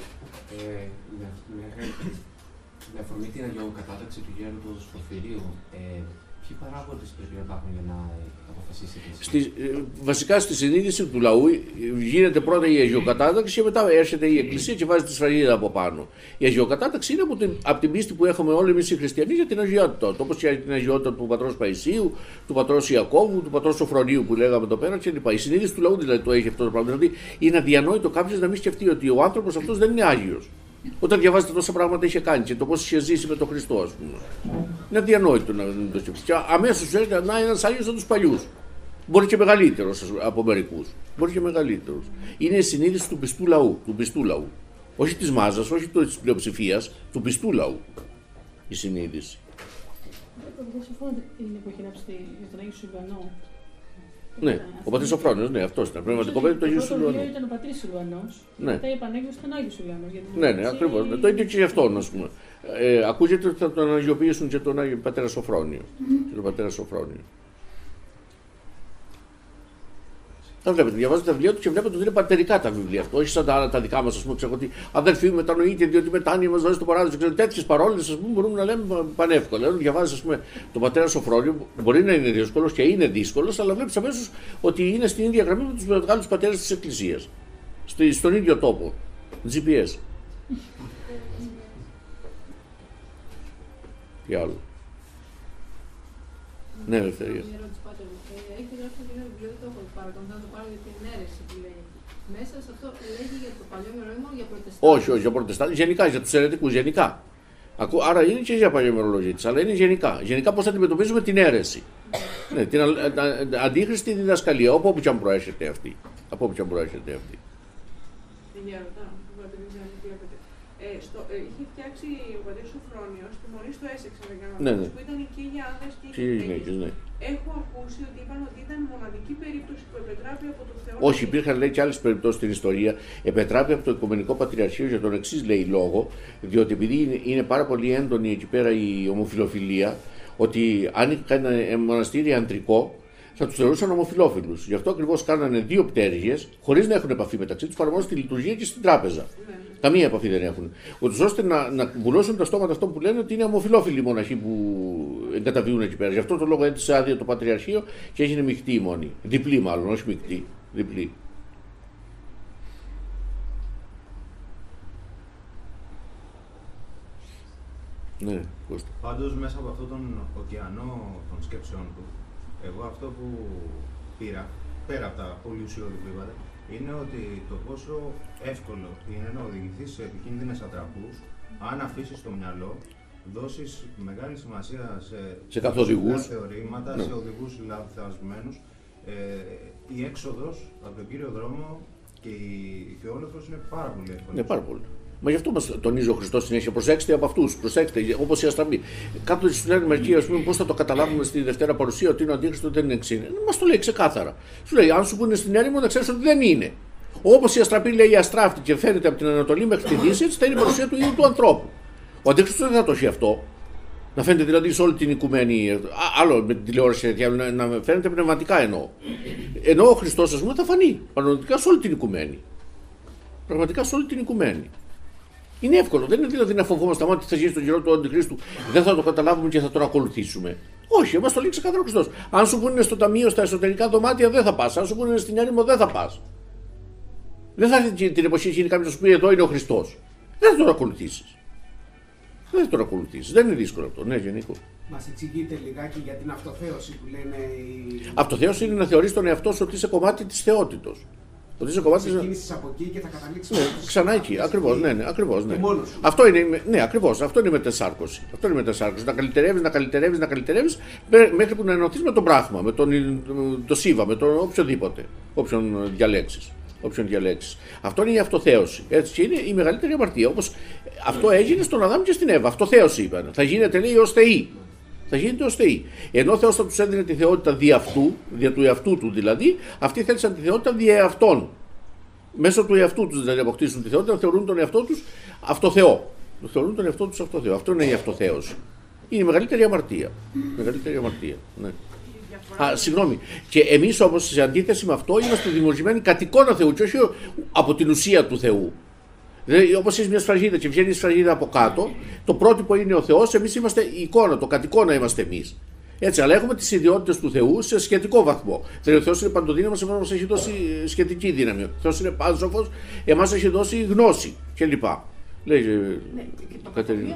Με αφορμή την αγιοκατάταξη του γέροντος Πορφυρίου, ποιοι παράγοντες πρέπει να υπάρχουν για να αποφασίσει η Εκκλησία? Βασικά στη συνείδηση του λαού γίνεται πρώτα η αγιοκατάταξη και μετά έρχεται η Εκκλησία και βάζει τη σφραγίδα από πάνω. Η αγιοκατάταξη είναι από την πίστη που έχουμε όλοι εμείς οι χριστιανοί για την αγιότητα. Όπως και την αγιότητα του πατρός Παϊσίου, του πατρός Ιακώβου, του πατρός Σοφρονίου που λέγαμε εδώ πέρα κλπ. Η συνείδηση του λαού δηλαδή το έχει αυτό το πράγμα. Δηλαδή είναι αδιανόητο κάποιος να μην σκεφτεί ότι ο άνθρωπος αυτός δεν είναι άγιος. Όταν διαβάζετε τόσα πράγματα είχε κάνει και το πώς είχε ζήσει με τον Χριστό, ας πούμε. Είναι αδιανόητο να μην το σκεφτεί. Και αμέσως σου έρχεται να είναι ένας άγιος από τους παλιούς. Μπορεί και μεγαλύτερος από μερικούς. Μπορεί και μεγαλύτερος. Είναι η συνείδηση του πιστού λαού. Του πιστού λαού. Όχι της μάζας, όχι της πλειοψηφίας, του πιστού λαού. Η συνείδηση. Είναι που έχει γράψει για τον Άγιο Σιλβανό. Ναι, ο πατήρ Σοφρόνιος, ναι, αυτός ήταν. Πνευματικό παιδί του Αγίου Σιλβανού. Το ήταν ο πατήρ Σιλβανός. Μετά η επανέκδοση ήταν Άγιο Σιλβανός. Ναι, ακριβώς. Το ίδιο και για αυτόν, ας πούμε. Ακούγεται ότι θα τον αγιοποιήσουν και τον Άγιο Πατέρα Σοφρόνιο. Και τον πατέρα Σοφρόνιο. Τα βλέπετε, διαβάζετε τα βιβλία του και βλέπετε ότι είναι πατερικά τα βιβλία αυτό. Όχι σαν τα άλλα τα δικά μας, ας πούμε, ξέρω ότι αδελφοί μου μετανοείτε διότι μετάνοια μας βάζει στο παράδεισο. Ξέρω τέτοιες παρόλες, ας πούμε, μπορούμε να λέμε πανεύκολα. Αν διαβάζεις, ας πούμε, τον πατέρα Σοφρόνιο, μπορεί να είναι δύσκολος και είναι δύσκολος, αλλά βλέπεις αμέσως ότι είναι στην ίδια γραμμή με τους μεγάλους πατέρες της Εκκλησίας. Στον ίδιο τόπο. GPS. Τι άλλο? Ναι, ελευθερία. Έχει γράψει ένα βιβλίο, το έχω παρακολουθεί να το πάρω για την αίρεση που λέει. Μέσα σε αυτό λέγει για το παλιό μερολόγιο για προτεστάντες. Όχι, για προτεστάντες, γενικά, για τους αιρετικούς, γενικά. Άρα είναι και για παλιό μερολόγιο της, αλλά είναι γενικά. Γενικά πώς θα αντιμετωπίζουμε την αίρεση. Ναι, την αντίχρηστη διδασκαλία, από όπου και αν προέρχεται αυτή. Είχε φτιάξει ο πατέρ Σοφρόνιος τη Μονή στο Έσεξ, αν δεν κάνω λάθος, που ήταν και για άνδρες και για γυναίκες. Ναι. Έχω ακούσει ότι είπαν ότι ήταν μοναδική περίπτωση που επετράπη από το Θεό. Όχι, υπήρχαν λέει και άλλες περιπτώσεις στην ιστορία. Επετράπη από το Οικουμενικό Πατριαρχείο για τον εξής λέει λόγο, διότι επειδή είναι πάρα πολύ έντονη εκεί πέρα η ομοφιλοφιλία, ότι αν έκανε μοναστήρι αντρικό, θα τους θεωρούσαν ομοφυλόφιλους. Γι' αυτό ακριβώς κάνανε δύο πτέρυγες, χωρίς να έχουν επαφή μεταξύ τους, παρά μόνο στη λειτουργία και στην τράπεζα. Καμία επαφή δεν έχουν. Ούτως ώστε να βουλώσουν τα στόματα αυτό που λένε ότι είναι ομοφυλόφιλοι οι μοναχοί που εγκαταβιούν εκεί πέρα. Γι' αυτό το λόγο έτησε άδεια το Πατριαρχείο και έγινε μεικτή η μονή. Διπλή μάλλον, όχι μεικτή. Διπλή. Ναι, Κώστα. Πάντως μέσα από αυτόν τον ωκεανό των σκέψεων του, εγώ αυτό που πήρα, πέρα από τα πολύ ουσιώδη που είπατε, είναι ότι το πόσο εύκολο είναι να οδηγηθείς σε επικίνδυνες ατραπούς αν αφήσεις το μυαλό δώσεις μεγάλη σημασία σε καθοδηγούς, θεωρήματα, σε οδηγούς λαθασμένους. Η έξοδος από τον κύριο δρόμο και η θεόλεφρος είναι πάρα πολύ εύκολη. Ναι, πάρα πολύ. Μα γι' αυτό μας τονίζει ο Χριστός συνέχεια. Προσέξτε από αυτούς, προσέξτε, όπως η αστραπή. Κάποτε σου λένε μερικοί, ας πούμε, πώς θα το καταλάβουμε στη Δευτέρα Παρουσία ότι είναι ο Αντίχριστος, δεν είναι εξήνε. Μας το λέει ξεκάθαρα. Σου λέει, αν σου πούνε στην έρημο, να ξέρεις ότι δεν είναι. Όπως η αστραπή λέει η αστράφτη και φαίνεται από την Ανατολή μέχρι τη Δύση, έτσι θα είναι η παρουσία του ίδιου του ανθρώπου. Ο Αντίχριστος δεν θα το έχει αυτό. Να φαίνεται δηλαδή σε όλη την οικουμένη. Άλλο με την τηλεόραση, να φαίνεται πνευματικά εννοώ. Ενώ ο Χριστός, ας πούμε, θα φανεί πραγματικά σε όλη την οικουμένη. Πραγματικά σε όλη την οικουμένη. Είναι εύκολο. Δεν είναι δηλαδή να φοβόμαστε ότι θα γίνει στον καιρό του Αντιχρίστου, δεν θα το καταλάβουμε και θα τον ακολουθήσουμε. Όχι, μας το λέει ξεκάθαρα ο Χριστός. Αν σου πούνε στο ταμείο, στα εσωτερικά δωμάτια, δεν θα πας. Αν σου πούνε στην έρημο, δεν θα πας. Δεν θα έρθει την εποχή γίνει κάποιος να σου πει εδώ είναι ο Χριστός. Δεν θα τον ακολουθήσεις. Δεν θα τον ακολουθήσεις. Δεν είναι δύσκολο αυτό. Ναι, Γενικό. Μας εξηγείτε λιγάκι για την αυτοθέωση που λένε οι. Αυτοθέωση είναι να θεωρείς τον εαυτό σου ότι είσαι κομμάτι της θεότητος. Ότι είσαι κομμάτι της. Από εκεί και θα καταλήξει. Ναι, ξανά εκεί. Ακριβώς. Ναι, ακριβώς. Ναι. Αυτό είναι, ναι, ακριβώς. Αυτό είναι η μετεσάρκωση. Αυτό είναι η μετεσάρκωση. Να καλυτερεύεις μέχρι που να ενωθείς με τον Μπράχμα, με το Σίβα, με τον οποιοδήποτε. Όποιον διαλέξεις. Αυτό είναι η αυτοθέωση. Έτσι, και είναι η μεγαλύτερη αμαρτία. Όπως αυτό έγινε στον Αδάμ και στην Εύα. Αυτοθέωση είπαν. Θα γίνεται, λέει, ως Θεοί. Θα γίνεται ως Θεοί. Ενώ ο Θεός θα τους έδινε τη θεότητα δια αυτού, δια του εαυτού του δηλαδή, αυτοί θέλησαν τη θεότητα δια εαυτών. Μέσω του εαυτού τους δηλαδή αποκτήσουν τη θεότητα, θεωρούν τον εαυτό τους αυτοθεό. Θεωρούν τον εαυτό τους αυτοθεό. Αυτό είναι η αυτοθέωση. Είναι η μεγαλύτερη αμαρτία. Μεγαλύτερη αμαρτία. Ναι. Συγγνώμη. Και εμείς όμως σε αντίθεση με αυτό είμαστε δημιουργημένοι κατ' εικόνα Θεού και όχι από την ουσία του Θεού. Δηλαδή, όπως είσαι μια σφραγίδα και βγαίνει η σφραγίδα από κάτω, το πρότυπο είναι ο Θεός, εμείς είμαστε η εικόνα, το κατ' εικόνα είμαστε εμείς. Έτσι, αλλά έχουμε τις ιδιότητες του Θεού σε σχετικό βαθμό. Δηλαδή, ο Θεός είναι παντοδύναμος, εμάς μας έχει δώσει σχετική δύναμη. Ο Θεός είναι πάνσοφος, εμάς έχει δώσει γνώση κλπ. Λέει Κατερίνα.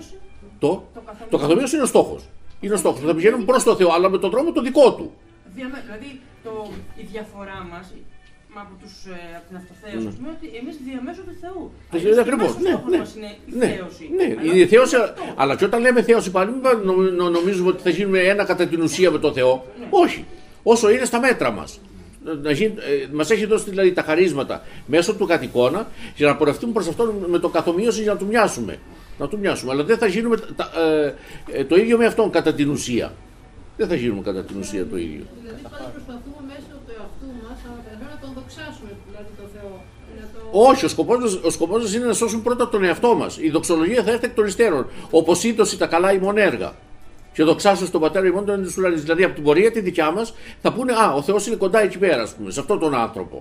Το καθομοίωση είναι ο στόχος. Είναι ο στόχος. Θα πηγαίνουμε προς το Θεό, αλλά με τον δρόμο το δικό του. Δηλαδή, η διαφορά μας από την αυτοθέωση, πούμε ότι εμείς διαμέσου του Θεού. Ακριβώς. Ο στόχος μας είναι η θέωση. Ναι, η θέωση, αλλά και όταν λέμε θέωση πάλι, μην νομίζουμε ότι θα γίνουμε ένα κατά την ουσία με τον Θεό. Όχι. Όσο είναι στα μέτρα μας. Μας έχει δώσει δηλαδή τα χαρίσματα μέσω του κατ' εικόνα για να πορευτούμε προς αυτόν με το καθομοίωση για να του μοιάσουμε. Αλλά δεν θα γίνουμε το ίδιο με αυτόν κατά την ουσία. Δεν θα γίνουμε κατά την ουσία το ίδιο. Δηλαδή πάλι προσπαθούμε μέσω του εαυτού μας να τον δοξάσουμε, δηλαδή το Θεό. Όχι, ο σκοπός μας είναι να σώσουμε πρώτα τον εαυτό μας. Η δοξολογία θα έρθει εκ των υστέρων. Όπως είδωση τα καλά ημών έργα. Και δοξάσω στον πατέρα ημών τον Ιησούλαρης. Δηλαδή από την πορεία τη δικιά μας θα πούνε ο Θεός είναι κοντά εκεί πέρα, ας πούμε, σε αυτόν τον άνθρωπο.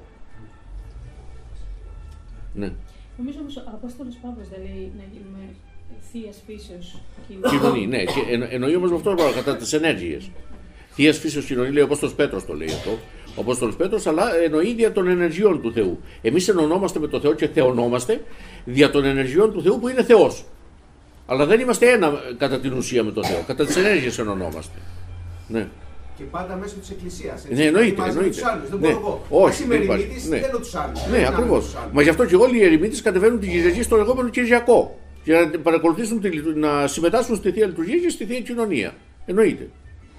Ναι. Νομίζω όμως ο Απόστολος Παύλος δεν λέει να γίνουμε θείας φύσεως κοινωνία. Ναι, και εννοεί όμως με αυτό το πράγμα κατά τις ενέργειες. Θείας φύσεως κοινωνία, λέει ο Απόστολος Πέτρος το λέει αυτό. Ο Απόστολος Πέτρος, αλλά εννοεί δια των ενεργειών του Θεού. Εμείς ενωνόμαστε με τον Θεό και θεωνόμαστε δια των ενεργειών του Θεού που είναι Θεός. Αλλά δεν είμαστε ένα κατά την ουσία με τον Θεό. Κατά τις ενέργειες ενωνόμαστε. Ναι. Και πάντα μέσω της Εκκλησίας. Ναι, εννοείται. Δεν μπορώ εγώ. Όχι, είμαι ερημίτης, θέλω τους άλλους. Ναι, ακριβώς. Μα γι' αυτό και όλοι οι ερημίτες κατεβαίνουν την Κυριακή στο λεγόμενο Κυριακό. Για να παρακολουθήσουν, να συμμετάσχουν στη Θεία Λειτουργία και στη Θεία Κοινωνία. Εννοείται.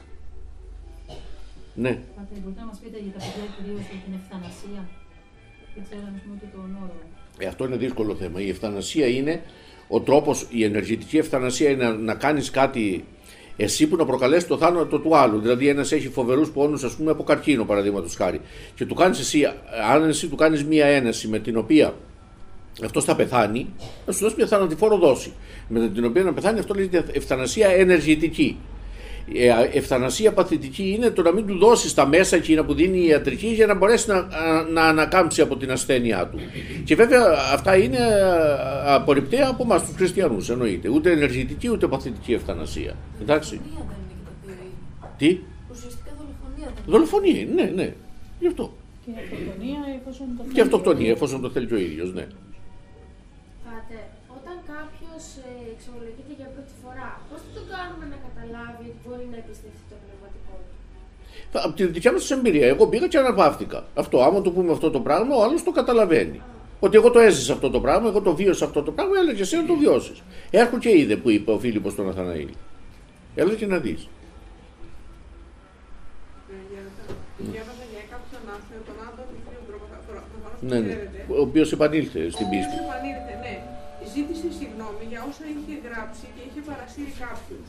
Ναι. Πάτε, μπορείτε να μας πείτε για τα παιδιά κυρίως για την ευθανασία. Δεν ξέραμε ούτε τον όρο. Αυτό είναι δύσκολο θέμα. Η ευθανασία είναι ο τρόπος, η ενεργητική ευθανασία είναι να κάνεις κάτι εσύ που να προκαλέσει το θάνατο του άλλου. Δηλαδή, ένας έχει φοβερούς πόνους, ας πούμε, από καρκίνο, παραδείγματος χάρη. Και του κάνεις εσύ, αν εσύ του κάνεις μία ένεση με την οποία αυτός θα πεθάνει, να σου δώσει μια θανατηφόρο δόση. Με την οποία να πεθάνει, αυτό λέγεται ευθανασία ενεργητική. Ευθανασία παθητική είναι το να μην του δώσεις τα μέσα εκείνα που δίνει η ιατρική για να μπορέσει να ανακάμψει από την ασθένειά του. Και βέβαια αυτά είναι απορριπταία από εμάς τους χριστιανούς, εννοείται. Ούτε ενεργητική ούτε παθητική ευθανασία. Εντάξει. Τι? Ουσιαστικά δολοφονία. Δολοφονία είναι, ναι. Γι' αυτό. Και αυτοκτονία εφόσον το θέλει και ο ίδιος, ναι. Πάτε, όταν κάποιος εξομολογείται για πρώτη φορά, πώς θα τον κάνουμε να καταλάβει ότι μπορεί να εμπιστευτεί το πνευματικό του? Από τη δικιά μας εμπειρία. Εγώ πήγα και αναπαύτηκα. Αυτό, άμα του πούμε αυτό το πράγμα, ο άλλος το καταλαβαίνει. Ότι εγώ το έζησα αυτό το πράγμα, εγώ το βίωσα αυτό το πράγμα, έλεγε εσύ να το βιώσεις. Έρχον και είδε που είπε ο Φίλιππος στον Ναθαναήλ. Έλα και να δεις. Διάβαζα για κάποιον άθεο, τον Άντων προφανώς Ναι, ναι. Ο οποίος επανήλθε στην πίστη. Επανήλθε, ναι. Ζήτησε συγγνώμη για όσα είχε γράψει και είχε παρασύρει κάποιους.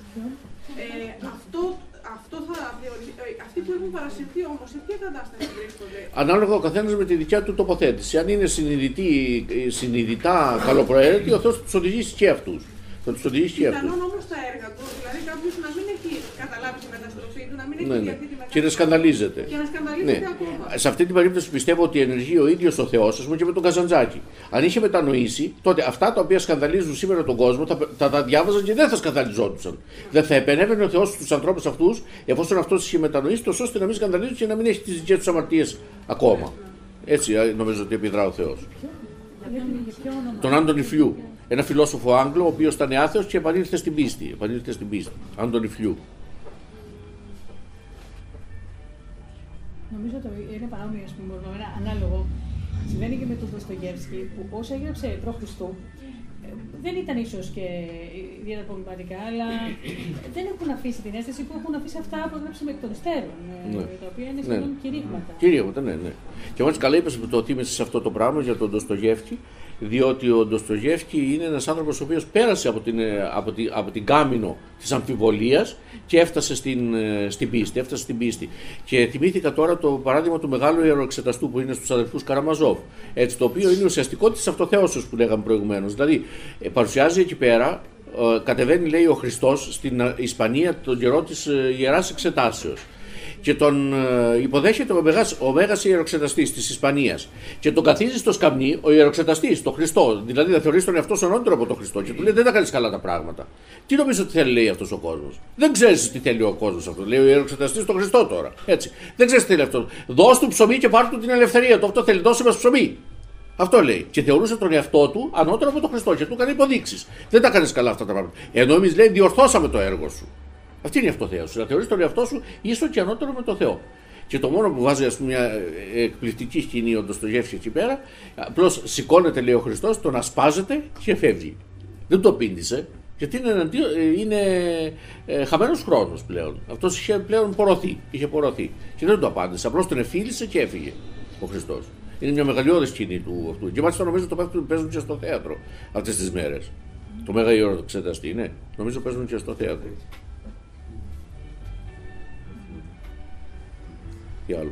Αυτό θα θεωρηθεί. Αυτοί που έχουν παρασυρθεί όμως, σε ποια κατάσταση βρίσκονται? Ανάλογα ο καθένας με τη δικιά του τοποθέτηση. Αν είναι συνειδητά καλοπροαίρετοι, ο Θεός θα τους οδηγήσει και αυτούς. Πιθανόν όμως τα έργα του, δηλαδή κάποιος να μην έχει καταλάβει τη μεταστροφή του, να μην έχει δει αυτή τη μεταστροφή. Και να σκανδαλίζεται. Ακόμα. Σε αυτή την περίπτωση πιστεύω ότι ενεργεί ο ίδιος ο Θεός, ας πούμε, και με τον Καζαντζάκη. Αν είχε μετανοήσει, τότε αυτά τα οποία σκανδαλίζουν σήμερα τον κόσμο θα τα διάβαζαν και δεν θα σκανδαλιζόντουσαν. Δεν θα επενέβαινε ο Θεός στους ανθρώπους αυτούς, εφόσον αυτός είχε μετανοήσει, τόσο ώστε να μην σκανδαλίζουν και να μην έχει τις δικές τους αμαρτίες ακόμα. Έτσι νομίζω ότι επιδρά ο Θεός. Τον Άντωνη Φλιού. Ένα φιλόσοφο Άγγλο, ο οποίος ήταν άθεος και επανήλθε στην πίστη. Άντωνη Φλιού. Νομίζω ότι είναι παρόμοιο, ας πούμε, ένα ανάλογο. Συμβαίνει και με τον Δοστογεύσκη, που όσα έγραψε προ Χριστού, δεν ήταν ίσως και ιδιαίτερα προβληματικά, αλλά δεν έχουν αφήσει την αίσθηση που έχουν αφήσει αυτά που έγραψαμε εκ των υστέρων, τα οποία είναι σχεδόν κηρύγματα. Κηρύγματα, ναι. Και μάλιστα καλά είπες που το θύμισες σε αυτό το πράγμα για τον Ντοστογεύσκη, διότι ο Ντοστογεύσκη είναι ένας άνθρωπος ο οποίος πέρασε από την κάμινο της αμφιβολίας και έφτασε στην πίστη. Και θυμήθηκα τώρα το παράδειγμα του μεγάλου ιεροεξεταστού που είναι στους αδελφούς Καραμαζόφ, έτσι, το οποίο είναι ουσιαστικό της αυτοθέωσης που λέγαμε προηγουμένως. Δηλαδή παρουσιάζει εκεί πέρα, κατεβαίνει λέει ο Χριστός στην Ισπανία τον καιρό της Ιεράς Εξετάσεως. Και τον υποδέχεται ο Μέγας Ιεροξεταστής της Ισπανίας και τον καθίζει στο σκαμνί ο Ιεροξεταστής, τον Χριστό. Δηλαδή θα θεωρήσει τον εαυτό σου ανώτερο από τον Χριστό και του λέει: δεν τα κάνεις καλά τα πράγματα. Τι νομίζω ότι θέλει, λέει αυτός ο κόσμος? Δεν ξέρεις τι θέλει ο κόσμος αυτό. Λέει ο Ιεροξεταστής τον Χριστό τώρα. Έτσι. Δεν ξέρεις τι θέλει αυτό. Δώσ' του ψωμί και πάρ' του την ελευθερία του. Αυτό θέλει. Δώσε μας ψωμί. Αυτό λέει. Και θεωρούσε τον εαυτό του ανώτερο από τον Χριστό και του έκανε υποδείξεις. Δεν τα κάνεις καλά αυτά τα πράγματα. Ενώ εμείς λέει: διορθώσαμε το έργο σου. Αυτή είναι η αυτοθέωση. Να θεωρείς τον εαυτό σου ίσο και ανώτερο με τον Θεό. Και το μόνο που βάζει, ας πούμε, μια εκπληκτική σκηνή ο Ντοστογεύσκη εκεί πέρα, απλώς σηκώνεται, λέει ο Χριστός, τον ασπάζεται και φεύγει. Δεν το πήντησε, γιατί είναι χαμένος χρόνος πλέον. Αυτός είχε πλέον πορωθεί. Και δεν το απάντησε. Απλώς τον εφίλησε και έφυγε ο Χριστός. Είναι μια μεγαλειώδη σκηνή του αυτού. Και μάλιστα νομίζω το παίζουν και στο θέατρο αυτές τις μέρες. Το Μέγα Ιεροξεταστή, ναι. Νομίζω παίζουν και στο θέατρο. Τι άλλο?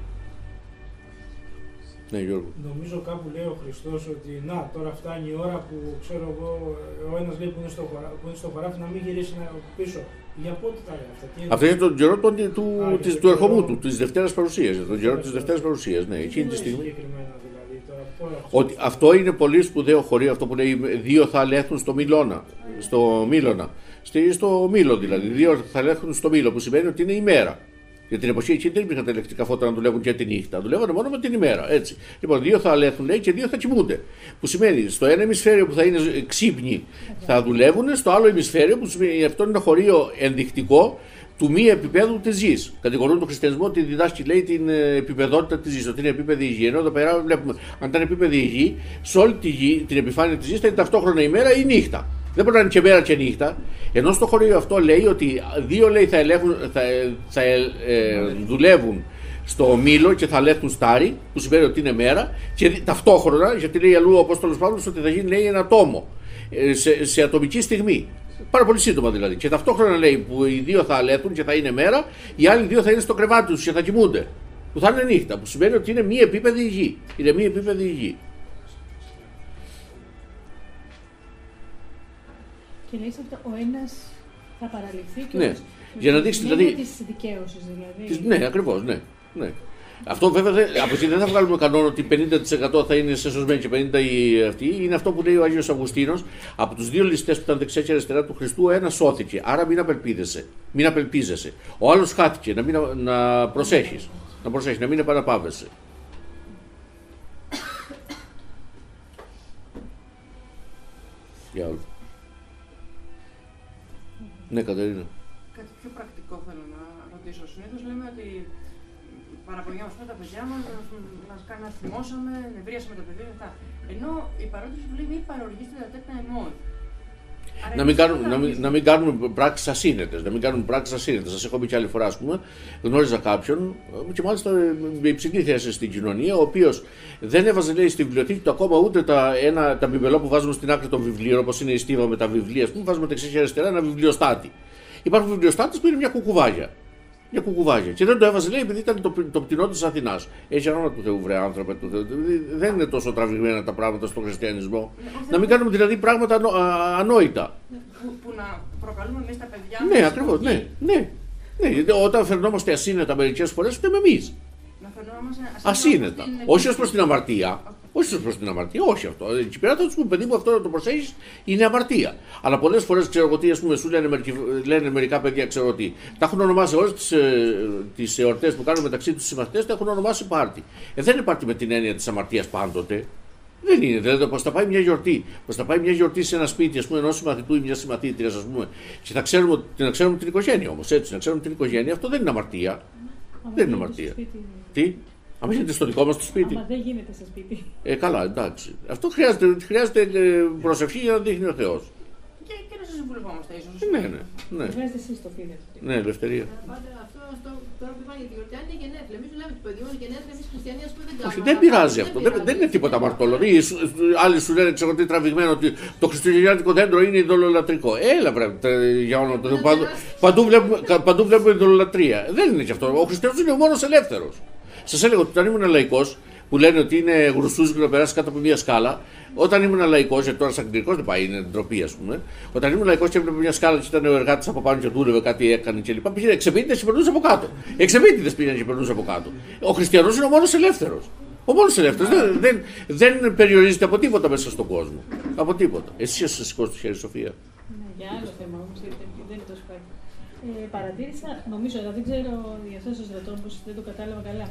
Ναι, Γιώργο. Νομίζω κάπου λέει ο Χριστός ότι να, τώρα φτάνει η ώρα που ξέρω εγώ, ο ένας λέει που είναι στο χωράφι να μην γυρίσει πίσω. Για πότε τα λέει αυτά? Αυτό είναι τον καιρό του ερχομού του, της Δευτέρας Παρουσίας. Τον καιρό της Δευτέρας Παρουσίας, ναι. Εκείνη τη στιγμή. Ότι αυτό είναι πολύ σπουδαίο χωρίο, αυτό που λέει δύο θα αλέθουν στο Μήλωνα. Στο Μήλο δηλαδή. Δύο θα αλέθουν στο Μήλο, που σημαίνει ότι είναι ημέρα. Για την εποχή εκεί δεν υπήρχαν τα ηλεκτρικά φώτα να δουλεύουν και τη νύχτα. Δουλεύανε μόνο με την ημέρα. Έτσι. Λοιπόν, δύο θα αλέθουν λέει και δύο θα κοιμούνται. Που σημαίνει στο ένα ημισφαίριο που θα είναι ξύπνοι θα δουλεύουν, στο άλλο ημισφαίριο που σημαίνει αυτό είναι ένα χωρίο ενδεικτικό του μη επίπεδου τη γη. Κατηγορούν τον χριστιανισμό ότι διδάσκει λέει την επίπεδότητα τη γη, ότι είναι επίπεδη η γη. Ενώ εδώ πέρα βλέπουμε αν ήταν επίπεδη η γη, σε όλη τη γη, την επιφάνεια τη γη θα είναι ταυτόχρονα ημέρα ή νύχτα. Δεν μπορεί να είναι και μέρα και νύχτα. Ενώ στο χωρίο αυτό λέει ότι δύο λέει θα δουλεύουν στο Μήλο και θα αλέθουν στάρι, που σημαίνει ότι είναι μέρα, και ταυτόχρονα, γιατί λέει αλλού ο Απόστολος Παύλος ότι θα γίνει λέει ένα τόμο σε ατομική στιγμή. Πάρα πολύ σύντομα δηλαδή. Και ταυτόχρονα λέει που οι δύο θα αλέθουν και θα είναι μέρα, οι άλλοι δύο θα είναι στο κρεβάτι τους και θα κοιμούνται. Που θα είναι νύχτα, που σημαίνει ότι είναι μη επίπεδη η γη. Είναι μη επίπεδη η γη. Και λέει ότι ο ένας θα παραλυφθεί και ναι. Για να δείξει δηλαδή. Της δικαίωσης δηλαδή. Ναι, ακριβώς, ναι. Αυτό βέβαια από εκεί δεν θα βγάλουμε κανόνα ότι 50% θα είναι σωσμένοι και 50% αυτοί. Είναι αυτό που λέει ο Άγιος Αυγουστίνος. Από τους δύο ληστές που ήταν δεξιά και αριστερά του Χριστού, ο ένας σώθηκε. Άρα μην απελπίζεσαι. Ο άλλος χάθηκε. Να προσέχεις. Να μην επαναπάβεσαι. Για άλλο. Ναι, Κατερίνα. Κάτι πιο πρακτικό θέλω να ρωτήσω. Συνήθως λέμε ότι παραπονιόμαστε τα παιδιά μας, μας κάνει να θυμώσαμε, νευρίασαμε τα παιδιά αυτά. Ενώ η παρότριση του λέει μη παροργήσετε τα τέκνα ημών. Να μην κάνουμε πράξεις ασύνετες. Σας έχω πει και άλλη φορά, ας πούμε, γνώριζα κάποιον και μάλιστα με υψηλή θέση στην κοινωνία, ο οποίος δεν έβαζε, λέει, στη βιβλιοθήκη του ακόμα ούτε τα μπιμπελό που βάζουμε στην άκρη των βιβλίων, όπως είναι η στίβα με τα βιβλία, ας πούμε, βάζουμε δεξιά και αριστερά ένα βιβλιοστάτη. Υπάρχουν βιβλιοστάτες που είναι μια κουκουβάγια. Και δεν το έβαζε, λέει, επειδή ήταν το πτηνό της Αθηνάς. Έχει όνομα του Θεού, βρε άνθρωπε. Δεν είναι τόσο τραβηγμένα τα πράγματα στον χριστιανισμό. Να μην κάνουμε δηλαδή πράγματα ανόητα. Που να προκαλούμε εμείς τα παιδιά. Ναι, ακριβώς. Ναι. Γιατί όταν φερνόμαστε ασύνετα μερικές φορές, φταίμε εμείς. Να φερνόμαστε ασύνετα. Όχι ως προς την αμαρτία. Όχι αυτό. Εκεί πέρα θα του πούμε, παιδί μου, αυτό να το προσέχεις είναι αμαρτία. Αλλά πολλές φορές ξέρω εγώ τι, ας πούμε, σου λένε μερικά παιδιά, ξέρω ότι τα έχουν ονομάσει όλες τις εορτές που κάνουν μεταξύ τους συμμαθητές, τα έχουν ονομάσει πάρτι. Δεν είναι πάρτι με την έννοια της αμαρτίας πάντοτε. Δεν είναι. Δηλαδή, πως θα πάει μια γιορτή σε ένα σπίτι, ας πούμε, ενός συμμαθητού ή μιας συμμαθήτριας, ας πούμε, και να ξέρουμε την οικογένεια όμως. Έτσι, να ξέρουμε την οικογένεια, αυτό δεν είναι αμαρτία. Δεν είναι αμαρτία. Τι? Αν γίνεται στο δικό μας το σπίτι. Άμα δεν γίνεται σε σπίτι. Καλά, εντάξει. Αυτό χρειάζεται προσευχή για να δείχνει ο Θεός. Και να σας συμβουλευόμαστε ίσως. Ναι. Βγάζετε εσείς το φίδε. Ναι, ελευθερία. Αυτό τώρα που είπα για τη γιορτή, αν είναι γενέθλια. Εμείς λέμε του παιδιού, γενέθλια, εμείς χριστιανοί, ας πούμε, δεν κάνουμε. Όχι, δεν πειράζει αυτό. Δεν είναι τίποτα αμαρτωλό. Άλλοι σου λένε, ξέρω τι, τραβηγμένο ότι το χριστουγεννιάτικο δέντρο είναι ειδωλολατρικό. Έλα, βρε, για όνομα του Θεού. Παντού βλέπουμε ειδωλολατρία. Δεν είναι και αυτό. Ο χριστιανός είναι ο μόνος ελεύθερος. Σας έλεγα ότι όταν ήμουν λαϊκός, που λένε ότι είναι γρουσούς και να περάσει κάτω από μια σκάλα, όταν ήμουν λαϊκός, γιατί τώρα σαν αγγλικός δεν πάει, είναι ντροπή, ας πούμε. Όταν ήμουν λαϊκός και έβλεπε μια σκάλα και ήταν ο εργάτης από πάνω και δούλευε, κάτι έκανε κλπ. Πήγαινε εξεπίτηδες και περνούσε από κάτω. Εξεπίτηδες πήγαινε και περνούσε από κάτω. Ο χριστιανός είναι ο μόνος ελεύθερος. Ο μόνος ελεύθερος. Δεν περιορίζεται από τίποτα μέσα στον κόσμο. Από τίποτα. Εσύ είσαι σηκώσει το χέρι, Σοφία. Ναι, για άλλο θέμα όμως, δεν είναι τόσο κάτι. Παρατήρησα, νομίζω, αλλά δεν ξέρω για αυτό σας ρωτώ, πως δεν το κατάλαβα καλά.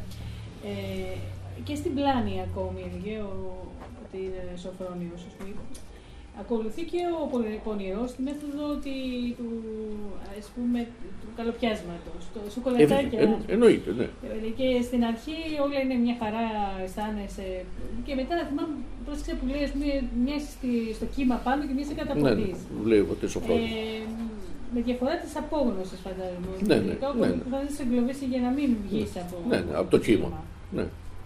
Και στην Πλάνη ακόμη, έλεγε ότι είναι Σοφρόνιος, ας πούμε. Ακολουθεί και ο πονηρός τη μέθοδο του καλοπιάσματος, του σοκολατάκια. Εννοείται, ναι. Και στην αρχή όλα είναι μια χαρά, αισθάνεσαι. Και μετά θυμάμαι, πρόσεξε που λέει, μια στο κύμα πάνω και μια σε καταποντής. Ναι, λέει ποτέ Σοφρόνιος. Με διαφορά της απόγνωσης, φαντάζομαι. Ναι. Που θα σε εγκλωβίσει για να μην βγεις από το κύμα. Ναι.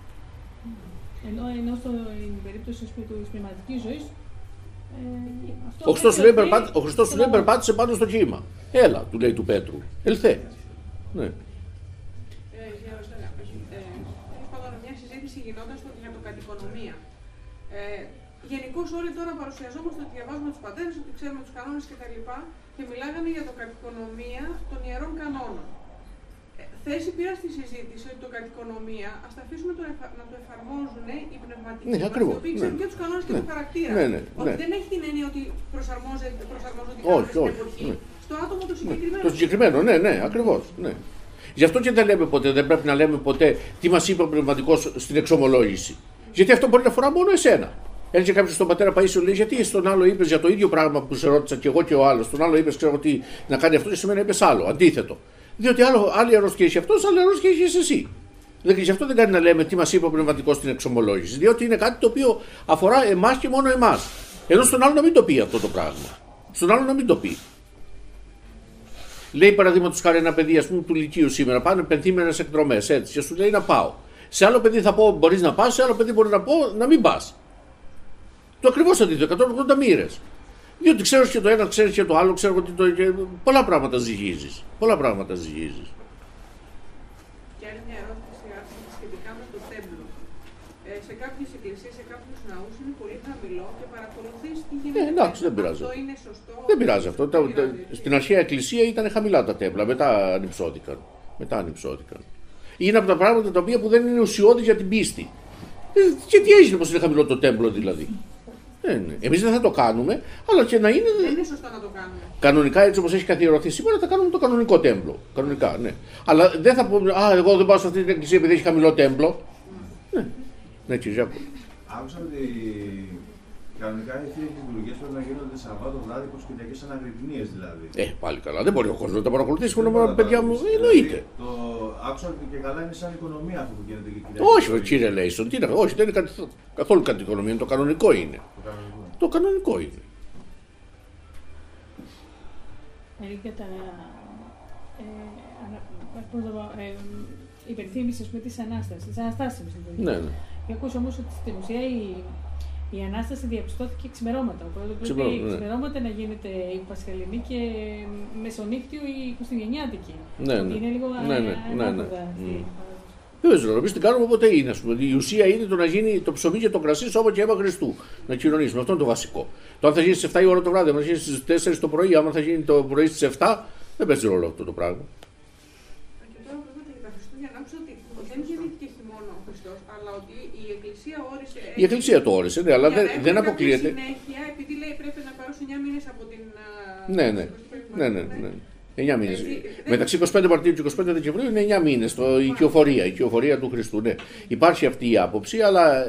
Ενώ στην περίπτωση της πνευματικής ζωής. Ο Χριστός σου λέει περπάτησε πάνω στο κύμα. Έλα, του λέει του Πέτρου. Ελθέ. Ναι. Μια συζήτηση γινόταν για το κατοικονομία. Γενικώς όλοι τώρα παρουσιαζόμαστε ότι διαβάζουμε τους πατέρες, ότι ξέρουμε τους κανόνες κτλ. Και μιλάγανε για το κατοικονομία των ιερών κανόνων. Θέση πήρα στη συζήτηση ότι το κατοικονομία ας τα αφήσουμε να το εφαρμόζουν οι πνευματικοί, οι οποίοι ξέρουν και τους κανόνες και το χαρακτήρα. Ότι δεν έχει την έννοια ότι προσαρμόζονται οι κανόνες στην εποχή. Στο άτομο το συγκεκριμένο. Το συγκεκριμένο, ναι, ακριβώς. Ναι. Γι' αυτό και δεν πρέπει να λέμε ποτέ τι μας είπε ο πνευματικός στην εξομολόγηση. Γιατί αυτό μπορεί να αφορά μόνο εσένα. Έλεγε κάποιο στον πατέρα Παΐσιο, λέει: γιατί στον άλλο είπες για το ίδιο πράγμα που σε ρώτησα και εγώ και ο άλλος. Στον άλλο είπες, ξέρω τι, να κάνει αυτό και σε μένα είπες άλλο. Αντίθετο. Διότι άλλη αρρώστια έχει αυτός, άλλη αρρώστια έχει εσύ. Γι' αυτό δεν κάνει να λέμε τι μας είπε ο πνευματικός στην εξομολόγηση. Διότι είναι κάτι το οποίο αφορά εμάς και μόνο εμάς. Ενώ στον άλλο να μην το πει αυτό το πράγμα. Στον άλλο να μην το πει. Λέει παραδείγματος χάρη ένα παιδί, ας πούμε, του Λυκείου σήμερα, πάνε πενθήμερες εκδρομές, έτσι, και σου λέει να πάω. Σε άλλο παιδί θα πω μπορείς να πας, σε άλλο παιδί μπορεί να πω να μην πας. Το ακριβώς αντίθετο, 180 μοίρες. Διότι ξέρεις και το ένα, ξέρεις και το άλλο, ξέρω ότι πολλά πράγματα ζυγίζεις. Πολλά πράγματα ζυγίζεις. Και άλλη μια ερώτηση σχετικά με το τέμπλο. Σε κάποιες εκκλησίες, σε κάποιους ναούς είναι πολύ χαμηλό και παρακολουθείς τι γίνεται. Εντάξει, δεν πειράζει. Αυτό είναι σωστό. Δεν πειράζει αυτό. Στην αρχαία εκκλησία ήταν χαμηλά τα τέμπλα, μετά ανυψώθηκαν. Είναι από τα πράγματα τα οποία που δεν είναι ουσιώδη για την πίστη. Και τι έγινε πως είναι χαμηλό το τέμπλο δηλαδή. Εμείς δεν θα το κάνουμε, αλλά και να είναι. Δεν είναι σωστό να το κάνουμε. Κανονικά, έτσι όπως έχει καθιερωθεί σήμερα, θα κάνουμε το κανονικό τέμπλο. Κανονικά, ναι. Αλλά δεν θα πούμε, εγώ δεν πάω σε αυτή την εκκλησία επειδή έχει χαμηλό τέμπλο. Ναι, κύριε Ζάκο. Άκουσα ότι Κανονικά οι θείες λειτουργίες πρέπει να γίνονται Σαββάτο βράδυ, Κυριακές αναγρυπνίες δηλαδή. Πάλι καλά. Δεν μπορεί ο κόσμος να τα παρακολουθήσει μόνο με παιδιά μου. Εννοείται. Άκουσα ότι και καλά είναι σαν οικονομία αυτό που γίνεται και όχι, κύριε Λέισον, όχι, δεν είναι καθόλου κάτι οικονομία. Το κανονικό είναι. Το κανονικό είναι. Υπενθύμηση της Ανάστασης, της Αναστάσεως. Ναι. Και ακούσα όμως ότι στην ουσία η Ανάσταση διαπιστώθηκε ξημερώματα. Οπότε πρέπει ξημερώματα να γίνεται η Πασχαλινή και μεσονύχτιο η Χριστουγεννιάτικη. Ναι. Είναι λίγο ανάποδα. Δεν ξέρω, εμείς την κάνουμε όποτε είναι. Ας πούμε. Η ουσία είναι το να γίνει το ψωμί και το κρασί σώμα και αίμα Χριστού. Να κοινωνήσουμε. Αυτό είναι το βασικό. Το αν θα γίνει στις 7 η ώρα το βράδυ, αν θα γίνει στις 4 το πρωί, άμα θα γίνει το πρωί στις 7, δεν παίζει ρόλο αυτό το πράγμα. Και τώρα που είπατε για τα Χριστούγεννα, άκουσα ότι δεν γεννήθηκε χειμώνα ο Χριστός, αλλά ότι η Εκκλησία όρισε. Η Εκκλησία το όρισε, ναι, αλλά δεν αποκλείεται. Συνέχεια, επειδή λέει πρέπει να πάρω 9 μήνες από την. Ναι. 9 μήνες. Μεταξύ 25 Μαρτίου και 25 Δεκεμβρίου είναι 9 μήνες η οικειοφορία του Χριστού. Ναι. Υπάρχει αυτή η άποψη, αλλά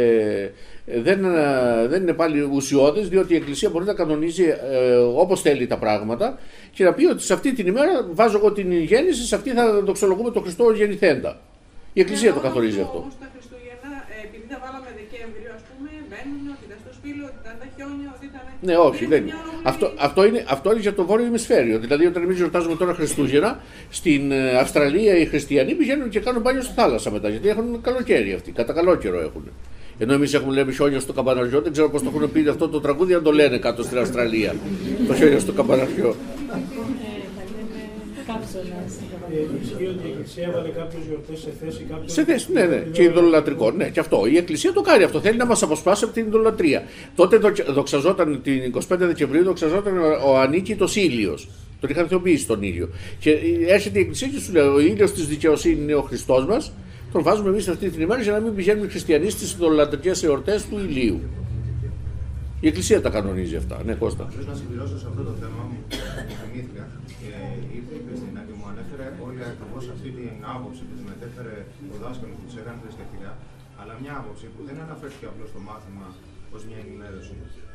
δεν είναι πάλι ουσιώδες, διότι η Εκκλησία μπορεί να κανονίζει όπως θέλει τα πράγματα και να πει ότι σε αυτή την ημέρα βάζω εγώ την γέννηση, σε αυτή θα δοξολογούμε τον Χριστό γεννηθέντα. Η Εκκλησία το καθορίζει αυτό. Όμως τα Χριστούγεννα, επειδή τα βάλαμε Δεκέμβριο, ας πούμε, μπαίνουν ότι ήταν στο σπήλαιο, ότι ήταν τα χιόνια, ότι ήταν. Ναι, όχι, δεν είναι. Αυτό είναι για το βόρειο ημισφαίριο. Δηλαδή, όταν εμείς γιορτάζουμε τώρα Χριστούγεννα, στην Αυστραλία οι χριστιανοί πηγαίνουν και κάνουν μπάνιο στη θάλασσα μετά. Γιατί έχουν καλοκαίρι αυτοί, κατά καλό καιρό έχουν. Ενώ εμείς λέμε χιόνια στο καμπαναριό, δεν ξέρω πώς το έχουν πει αυτό το τραγούδι, αν το λένε κάτω στην Αυστραλία. Το χιόνια στο καμπαναριό. Ισχύει ότι η Εκκλησία έβαλε κάποιες γιορτές σε θέση κάποιων. Σε θέση, ναι. Και ειδωλολατρικό. Ναι, και αυτό. Η Εκκλησία το κάνει αυτό. Θέλει να μας αποσπάσει από την ειδωλολατρία. Τότε δοξαζόταν την 25 Δεκεμβρίου, δοξαζόταν ο ανίκητος ήλιος. Τον είχαν θεοποιήσει τον ήλιο. Και έρχεται η Εκκλησία και σου λέει: ο ήλιος της δικαιοσύνης είναι ο Χριστός μας. Τον βάζουμε εμείς αυτή την ημέρα για να μην πηγαίνουμε χριστιανοί στις ειδωλολατρικές εορτές του ηλίου. Η Εκκλησία τα κανονίζει αυτά. Ναι, Κώστα. Να συμπληρώσω σε αυτό το θέμα μου. Θυμήθηκα και ήρθε η Χριστίνα και μου ανέφερε όλη ακριβώς αυτή την άποψη που τη μετέφερε ο δάσκαλος που τους έκανε θρησκευτικά, αλλά μια άποψη που δεν αναφέρθηκε απλώς στο μάθημα ως μια ενημέρωση.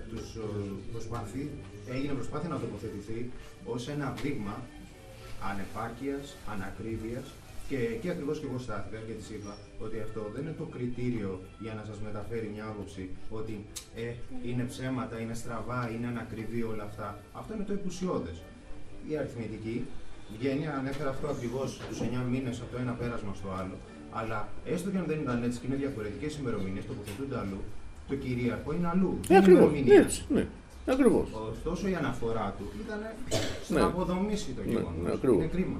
Έγινε προσπάθεια να τοποθετηθεί ως ένα δείγμα ανεπάρκειας, ανακρίβειας. Και εκεί ακριβώς και εγώ στάθηκα και της είπα ότι αυτό δεν είναι το κριτήριο για να σας μεταφέρει μια άποψη ότι είναι ψέματα, είναι στραβά, είναι ανακριβή όλα αυτά. Αυτό είναι το επουσιώδες. Η αριθμητική βγαίνει, ανέφερα αυτό ακριβώς τους 9 μήνες από το ένα πέρασμα στο άλλο, αλλά έστω και αν δεν ήταν έτσι και είναι διαφορετικές ημερομηνίες, τοποθετούνται αλλού, το κυρίαρχο είναι αλλού. Ναι. Ακριβώς. Ωστόσο η αναφορά του ήταν να αποδομήσει το γεγονός. Είναι κρίμα.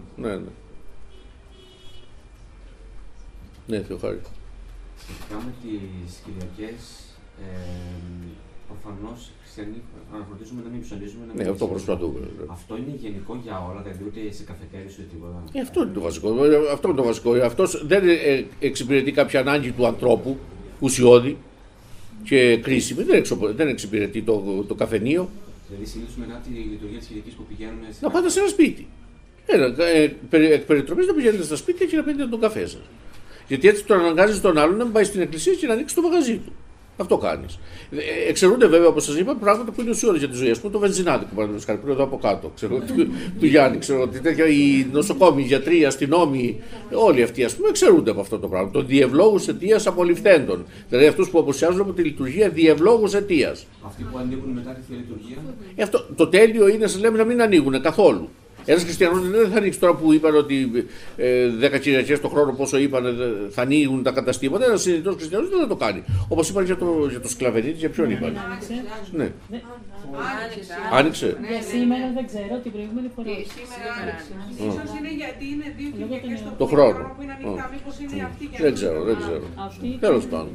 Ναι, Θεοχάρη. Σχετικά με τις Κυριακές, προφανώς οι χριστιανοί αναφροντίζουμε να μην ψωνίζουμε. Ναι, αυτό προσπαθούμε. Αυτό είναι γενικό για όλα, δηλαδή ούτε σε καφετέρειες ούτε τίποτα. Αυτό είναι το βασικό. Αυτός δεν εξυπηρετεί κάποια ανάγκη του ανθρώπου, ουσιώδη και κρίσιμη. Δεν εξυπηρετεί το καφενείο. Δηλαδή, συνήθως μετά τη λειτουργία της Κυριακής που πηγαίνουμε. Να πάτε σε ένα σπίτι. Εκ περιτροπής να πηγαίνετε στα σπίτια και να πίνετε τον καφέ σας. Γιατί έτσι τον αναγκάζει τον άλλον να πάει στην εκκλησία και να ανοίξει το μαγαζί του. Αυτό κάνεις. Εξαιρούνται βέβαια, όπως σας είπα, πράγματα που είναι ουσιώδη για τη ζωή. Ας πούμε το βενζινάδικο, παραδείγματος χάρη, που είναι εδώ από κάτω. Του Γιάννη, ξέρω ότι οι νοσοκόμοι, οι γιατροί, οι αστυνόμοι, όλοι αυτοί εξαιρούνται από αυτό το πράγμα. Το διευλόγους αιτίας απολυφθέντων. Δηλαδή αυτούς που αποσιάζουν από τη λειτουργία διευλόγους αιτίας. Αυτοί που ανοίγουν μετά τη Θεία Λειτουργία. Το τέλειο είναι, σας λέμε, να μην ανοίγουν καθόλου. Ένας χριστιανός δεν θα ανοίξει τώρα που είπαν ότι 10 Κυριακές το χρόνο, πόσο είπαν, θα ανοίγουν τα καταστήματα. Ένας συνειδητός χριστιανός δεν θα το κάνει. Όπως είπαν για το σκλαβενίτη, για ποιον είπαν. Ναι. Άνοιξε. Για σήμερα δεν ξέρω, την προηγούμενη φορά. Ίσως είναι γιατί είναι 2 Κυριακές το χρόνο που είναι ανοιχτά, μήπως είναι αυτή και δεν ξέρω. Τέλος πάντων.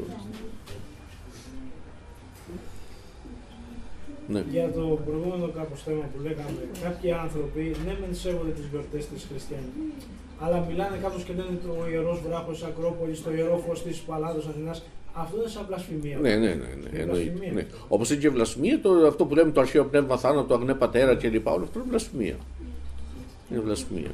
Ναι. Για το προηγούμενο κάπως θέμα που λέγαμε, κάποιοι άνθρωποι ναι μεν σέβονται τις γιορτές της χριστιανικής, αλλά μιλάνε κάπως και λένε το Ιερός Βράχος της Ακρόπολης, το Ιερό Φως της Παλάδος Αθηνάς. Αυτό είναι σαν βλασφημία. Ναι. Όπως είναι και βλασφημία, αυτό που λέμε το αρχαίο πνεύμα θάνατο, αγνέ πατέρα κλπ. Όλο αυτό είναι βλασφημία. Είναι βλασφημία.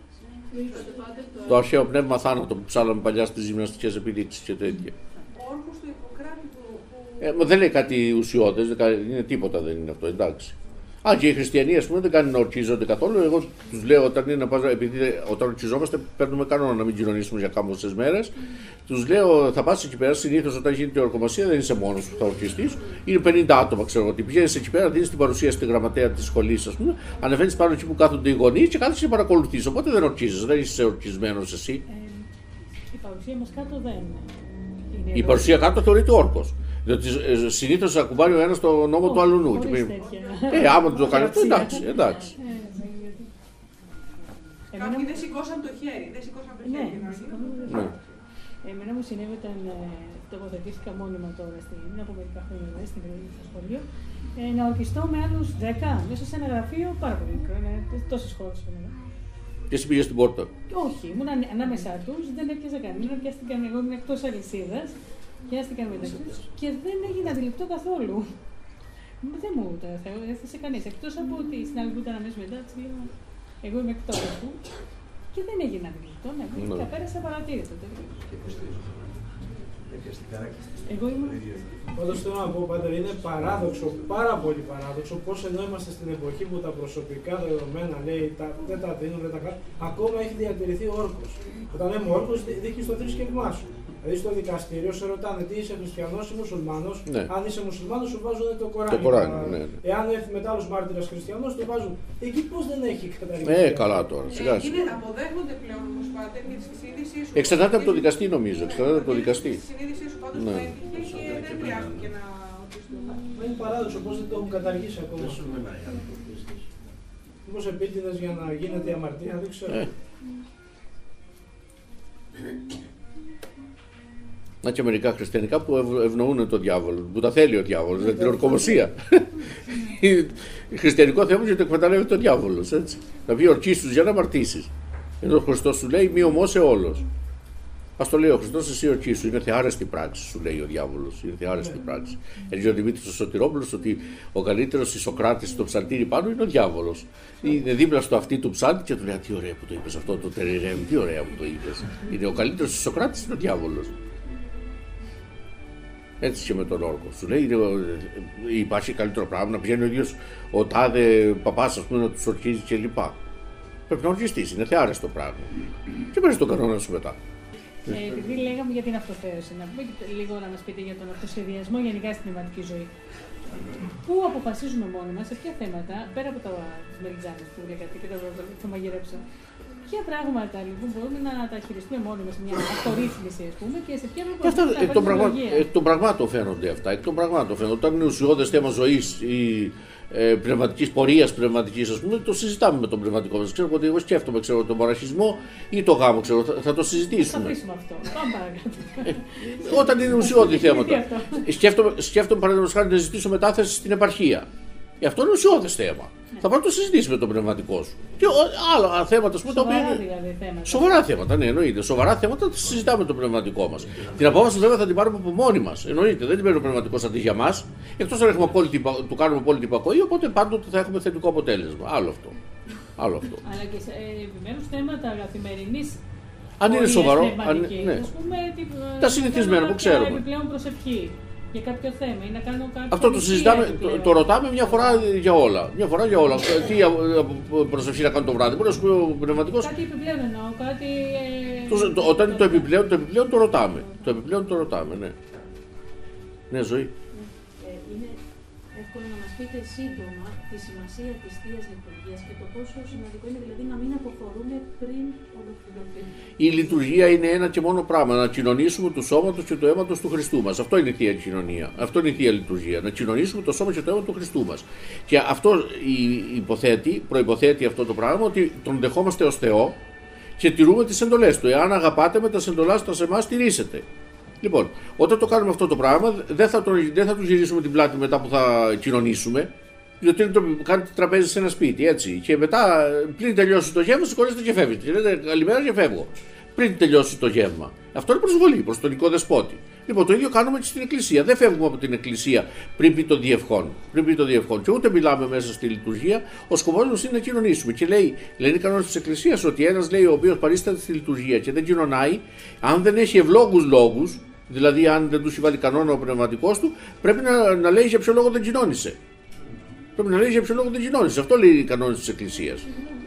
Το αρχαίο πνεύμα θάνατο που ψάλαμε παλιά στις γυμναστικές επιδείξεις και τέτοια. Ο όρκος του Ιπποκράτη που Δεν λέει κάτι ουσιώδες, είναι τίποτα, δεν είναι αυτό, εντάξει. Και οι χριστιανοί, ας πούμε, δεν κάνουν να ορκίζονται καθόλου. Εγώ τους λέω επειδή όταν ορκιζόμαστε, παίρνουμε κανόνα να μην κοινωνήσουμε για κάμωσες μέρες. Τους λέω, θα πας εκεί πέρα. Συνήθως όταν γίνεται η ορκομασία, δεν είσαι μόνος που θα ορκιστείς. Είναι 50 άτομα, ξέρω ότι πηγαίνεις εκεί πέρα, δίνεις την παρουσία στη γραμματέα της σχολής, ας πούμε, ανεβαίνεις πάνω εκεί που κάθονται οι γονείς και κάθεσαι και παρακολουθείς. Οπότε δεν ορκίζεσαι, δεν είσαι ορκισμένος εσύ. Η παρουσία μας κάτω δεν είναι. Η παρουσία κάτω θεωρείται όρκος. Διότι συνήθως ακουμπάει ο ένας το νόμο του αλλού. Άμα το κάνει αυτό, εντάξει. Κάποιοι δεν σηκώσαν το χέρι. Ναι. Εμένα μου συνέβη όταν τοποθετήθηκα μόνιμα τώρα πριν από μερικά χρόνια στο σχολείο να ορκιστώ με άλλους 10 μέσα σε ένα γραφείο πάρα πολύ μικρό. Τόσες χώρες. Και εσύ πήγες στην πόρτα. Όχι, ήμουν ανάμεσά τους, δεν έπιαζα κανένα, πιάστηκαν εγώ ήμουν εκτός αλυσίδας. Πιάστηκαν μεταξύ τους και δεν έγινε αντιληπτό καθόλου. Δεν μου το έθεσε κανείς. Εκτός από ότι στην άλλη που ήταν αμέσως μετά, εγώ είμαι εκτός του και δεν έγινε αντιληπτό. Ναι, πέρασα παρατήρητο. Εγώ ήμουν. Όντως θέλω να πω, Πάτερ, είναι παράδοξο, πάρα πολύ παράδοξο, πώς ενώ είμαστε στην εποχή που τα προσωπικά δεδομένα λέει δεν τα δίνουν, δεν τα κάνουν, ακόμα έχει διατηρηθεί όρκος. Όταν λέμε όρκος, δείχνεις το θρησκευμά σου. Δηλαδή στο δικαστήριο σε ρωτάνε τι είσαι χριστιανός ή μουσουλμάνος. Ναι. Αν είσαι μουσουλμάνος, σου βάζουν το Κοράνι. Ναι. Εάν έρθει μετά άλλος μάρτυρας χριστιανός, το βάζουν. Εκεί πώς δεν έχει καταλήξει. Καλά τώρα. Σιγά. Αποδέχονται πλέον όμως, Πάτερ, και τη συνείδησή σου. Εξαρτάται από το δικαστή, νομίζω. Εξαρτάται από το δικαστή. Τη συνείδησή σου πάντως το έτυχε και δεν χρειάστηκε να ορκιστούν. Είναι παράδοξο πώς δεν το έχουν καταργήσει ακόμα. Μήπως επίτηδες για να γίνεται η αμαρτία, δεν ξέρω. Να και μερικά χριστιανικά που ευνοούν τον διάβολο, που τα θέλει ο διάβολος, δηλαδή την ορκομοσία. Χριστιανικό θέμα γιατί το εκμεταλλεύεται ο διάβολος, έτσι. Να πει ορκίσου για να αμαρτήσεις. Ενώ ο Χριστός σου λέει μη ομώσε όλος. Ας το λέει ο Χριστός, εσύ ορκίσου. Είναι θεάρεστη πράξη, σου λέει ο διάβολος. Είναι θεάρεστη πράξη. Έλεγε ο Δημήτρης ο Σωτηρόπουλος ότι ο καλύτερος Ισοκράτης στο ψαλτήρι πάνω είναι ο διάβολος. Είναι δίπλα στο αυτί του ψάλτη και του λέει τι ωραία που το είπες αυτό, το τερερέμ, τι ωραία που το είπες. Είναι ο καλύτερος Ισοκράτης, είναι ο διάβολος. Έτσι και με τον όρκο. Σου λέει υπάρχει καλύτερο πράγμα να πηγαίνει ο ίδιος ο τάδε παπάς, ας πούμε, να τους ορκίζει κλπ. Πρέπει να ορκιστείς, είναι θεάρεστο πράγμα. Και παίρνεις τον κανόνα σου μετά. Επειδή λέγαμε για την αυτοθέωση, να πούμε λίγο να μας πείτε για τον αυτοσχεδιασμό γενικά στην πνευματική ζωή. Πού αποφασίζουμε μόνοι μας, σε ποια θέματα, πέρα από τις μελιτζάνες που λέγατε και το μαγειρέψα, ποια πράγματα λοιπόν μπορούμε να τα χειριστούμε μόνοι μας, μια αυτορύθμιση, ας πούμε, και σε ποια πράγματα. Εκ των πραγμάτων φαίνονται αυτά. Εκ των πραγμάτων φαίνονται. Όταν είναι ουσιώδες θέμα ζωής ή πνευματικής πορείας, πνευματικής, ας πούμε, το συζητάμε με τον πνευματικό μας. Ξέρω ότι εγώ σκέφτομαι τον μοναχισμό ή το γάμο, ξέρω, θα το συζητήσουμε. Θα αφήσουμε αυτό. Πάμε παρακάτω. Όταν είναι ουσιώδη θέματα. Σκέφτομαι παραδείγματος χάρη να ζητήσω μετάθεση στην επαρχία. Αυτό είναι ουσιώδες θέμα. Θα πρέπει να το συζητήσει με τον πνευματικό σου. Και άλλα θέματα, τα οποία είναι. Σοβαρά θέματα, ναι, εννοείται. Σοβαρά θέματα τα συζητάμε με τον πνευματικό μας. Την απόφαση βέβαια θα την πάρουμε από μόνοι μας. Εννοείται, δεν την παίρνει ο πνευματικός αντί για μας. Εκτός αν του κάνουμε απόλυτη υπακοή, οπότε πάντοτε θα έχουμε θετικό αποτέλεσμα. Άλλο αυτό. Αλλά και σε επιμέρους θέματα καθημερινής. Αν είναι σοβαρό. Ναι. Τα συνηθισμένα που ξέρουμε. Επιπλέον προσευχή. Για κάποιο θέμα ή να κάνω κάποιο. Αυτό το συζητάμε, το ρωτάμε μια φορά για όλα. Μια φορά για όλα. Τι προσευχή να κάνω το βράδυ, μπορεί να σου πει ο πνευματικός. Κάτι επιπλέον εννοώ, κάτι. Όταν είναι το επιπλέον το ρωτάμε. Το επιπλέον το ρωτάμε, ναι. Ναι, Ζωή. Είναι εύκολο να μας πείτε σύντομα τη σημασία της Θείας Λειτουργίας και το πόσο σημαντικό είναι δηλαδή να μην αποχωρούμε πριν ολοκληρωθεί. Η λειτουργία είναι ένα και μόνο πράγμα, να κοινωνήσουμε του σώματος και του αίματος του Χριστού μας. Αυτό είναι η Θεία Κοινωνία. Αυτό είναι η Θεία Λειτουργία. Να κοινωνήσουμε το σώμα και το αίμα του Χριστού μας. Και αυτό προϋποθέτει αυτό το πράγμα ότι τον δεχόμαστε ως Θεό και τηρούμε τις εντολές του. Εάν αγαπάτε με τα εντολάς του σε εμάς, τηρήσετε. Λοιπόν, όταν το κάνουμε αυτό το πράγμα, δεν θα του γυρίσουμε την πλάτη μετά που θα κοινωνήσουμε, διότι κάνετε τραπέζι σε ένα σπίτι, έτσι. Και μετά, πριν τελειώσει το γεύμα, σηκώνεστε και φεύγετε. Λέτε καλημέρα και φεύγω. Πριν τελειώσει το γεύμα. Αυτό είναι προσβολή προς τον οικοδεσπότη. Λοιπόν, το ίδιο κάνουμε και στην Εκκλησία. Δεν φεύγουμε από την Εκκλησία πριν πει το διευχόν. Και ούτε μιλάμε μέσα στη λειτουργία. Ο σκοπός μας είναι να κοινωνήσουμε. Και λένε οι κανόνες της Εκκλησίας ότι ένας λέει ο οποίος παρίσταται στη λειτουργία και δεν κοινωνάει, αν δεν έχει ευλόγους λόγους, Δηλαδή, αν δεν του βάλει κανόνα ο πνευματικός του, πρέπει να λέει για ποιο λόγο δεν κοινώνησε. Πρέπει να λέει για ποιο λόγο δεν κοινώνησε. Αυτό λέει οι κανόνες της Εκκλησίας.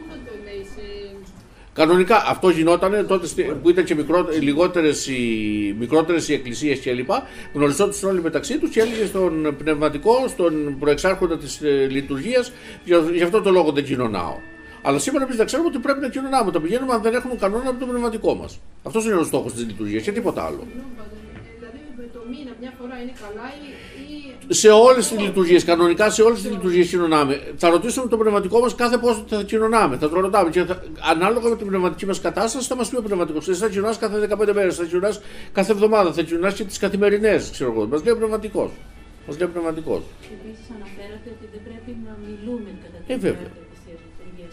Κανονικά αυτό γινόταν τότε που ήταν και μικρότερες οι εκκλησίες κλπ. Γνωριζόντουσαν όλοι μεταξύ τους και έλεγε στον πνευματικό, στον προεξάρχοντα της λειτουργίας, γι' αυτό το λόγο δεν κοινωνάω. Αλλά σήμερα εμείς να ξέρουμε ότι πρέπει να κοινωνάμε. Όταν πηγαίνουμε, αν δεν έχουμε κανόνα από το πνευματικό μας. Αυτός είναι ο στόχος της λειτουργίας και τίποτα άλλο. Δηλαδή το μήνα μια φορά είναι καλά ή... Σε όλες τις λειτουργίες, κανονικά σε όλες τις λειτουργίες κοινωνάμε. Θα ρωτήσουμε το πνευματικό μας κάθε πόσο θα κοινωνάμε. Θα το ρωτάμε. Και ανάλογα με την πνευματική μας κατάσταση θα μας πει ο πνευματικός. Εσύ θα κοινωνάς κάθε 15 μέρες, θα κοινωνάς κάθε εβδομάδα, θα κοινωνάς και τις καθημερινές. Ξέρω εγώ. Μας λέει ο πνευματικός. Επίσης αναφέρατε ότι δεν πρέπει να μιλούμε κατά τη διάρκεια της λειτουργίας.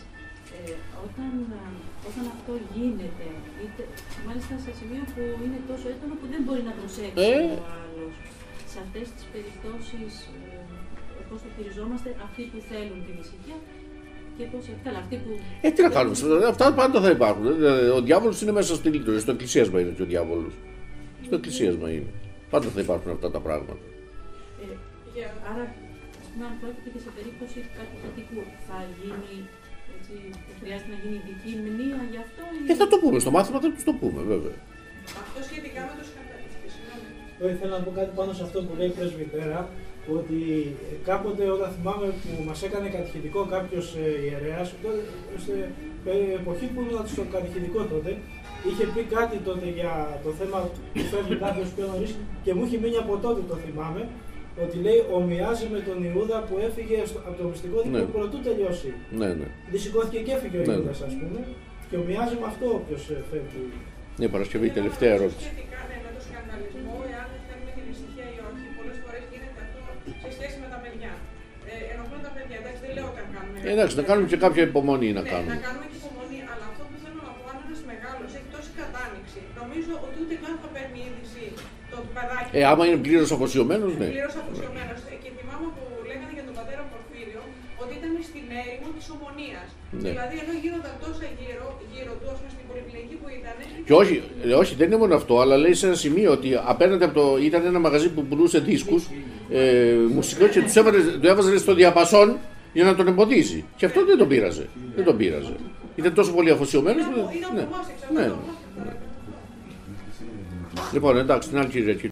Όταν αυτό γίνεται, μάλιστα σε σημείο που είναι τόσο έντονο που δεν μπορεί να προσέξει ο άλλος, σε αυτές τις περιπτώσεις πώς το χειριζόμαστε, αυτοί που θέλουν την ησυχία και πώς αυτοί που... Τι να κάνουμε, αυτά πάντα θα υπάρχουν. Ο διάβολος είναι μέσα στη λειτουργία, στο εκκλησίασμα είναι και ο διάβολος. Στο εκκλησίασμα είναι. Πάντα θα υπάρχουν αυτά τα πράγματα. Άρα, αν πρόκειται και σε περίπτωση κάποιου κατοίκου θα γίνει... Χρειάζεται να γίνει ειδική μνήμα γι' αυτό. Θα το πούμε στο μάθημα, θα τους το πούμε, βέβαια. Αυτό σχετικά με τους κατατιστές. Εγώ ήθελα να πω κάτι πάνω σε αυτό που λέει η πρεσβυτέρα, ότι κάποτε όταν θυμάμαι που μας έκανε κατηχητικό κάποιος ιερέας, στην εποχή που ήμουν στο κατηχητικό τότε, είχε πει κάτι τότε για το θέμα που φεύγει κάποιος πιο νωρίς και μου είχε μείνει από τότε, το θυμάμαι, ότι λέει ομοιάζει με τον Ιούδα που έφυγε από το μυστικό δίκαιο πρωτού τελειώσει. Ναι. Δυσηκώθηκε και έφυγε ο Ιούδας, ας πούμε, και ομοιάζει με αυτό όποιος φεύγει. Ναι, Παρασκευή, τελευταία ερώτηση. Σχετικά με το σκανδαλισμό, εάν θέλουμε την ησυχία ή όχι, πολλές φορές γίνεται αυτό σε σχέση με τα παιδιά. Ενοχλούν τα παιδιά, εντάξει, δεν λέω όταν κάνουμε. Εντάξει, να κάνουμε και κάποια υπομονή να κάνουμε. Να κάνουμε και υπομονή, αλλά αυτό που θέλω να πω, αν ένας μεγάλος έχει τόση κατάνοιξη, νομίζω ότι ούτε καν θα παίρνει είδηση το παιδάκι. Άμα είναι πλήρως αφοσιωμένος, ναι. Πλήρως αφοσιωμένος. Και θυμάμαι που λέγανε για τον πατέρα Πορφύριο ότι ήταν στην έρημο της ομονίας. Ναι. Δηλαδή, ενώ γίνονταν τόσα γύρω του, ας πούμε στην πολυκλινική που ήταν. Και όχι, δεν είναι μόνο αυτό, αλλά λέει σε ένα σημείο ότι απέναντι από το. Ήταν ένα μαγαζί που πουλούσε δίσκους μουσικό και του έβαζε στο διαπασόν για να τον εμποδίσει. Και αυτό δεν τον πείραζε. Δεν τον πείραζε. Ήταν τόσο πολύ αφοσιωμένος. Είναι από εμάς, εξαρτάται. Λοιπόν, εντάξει, την άλλη Κυριακή.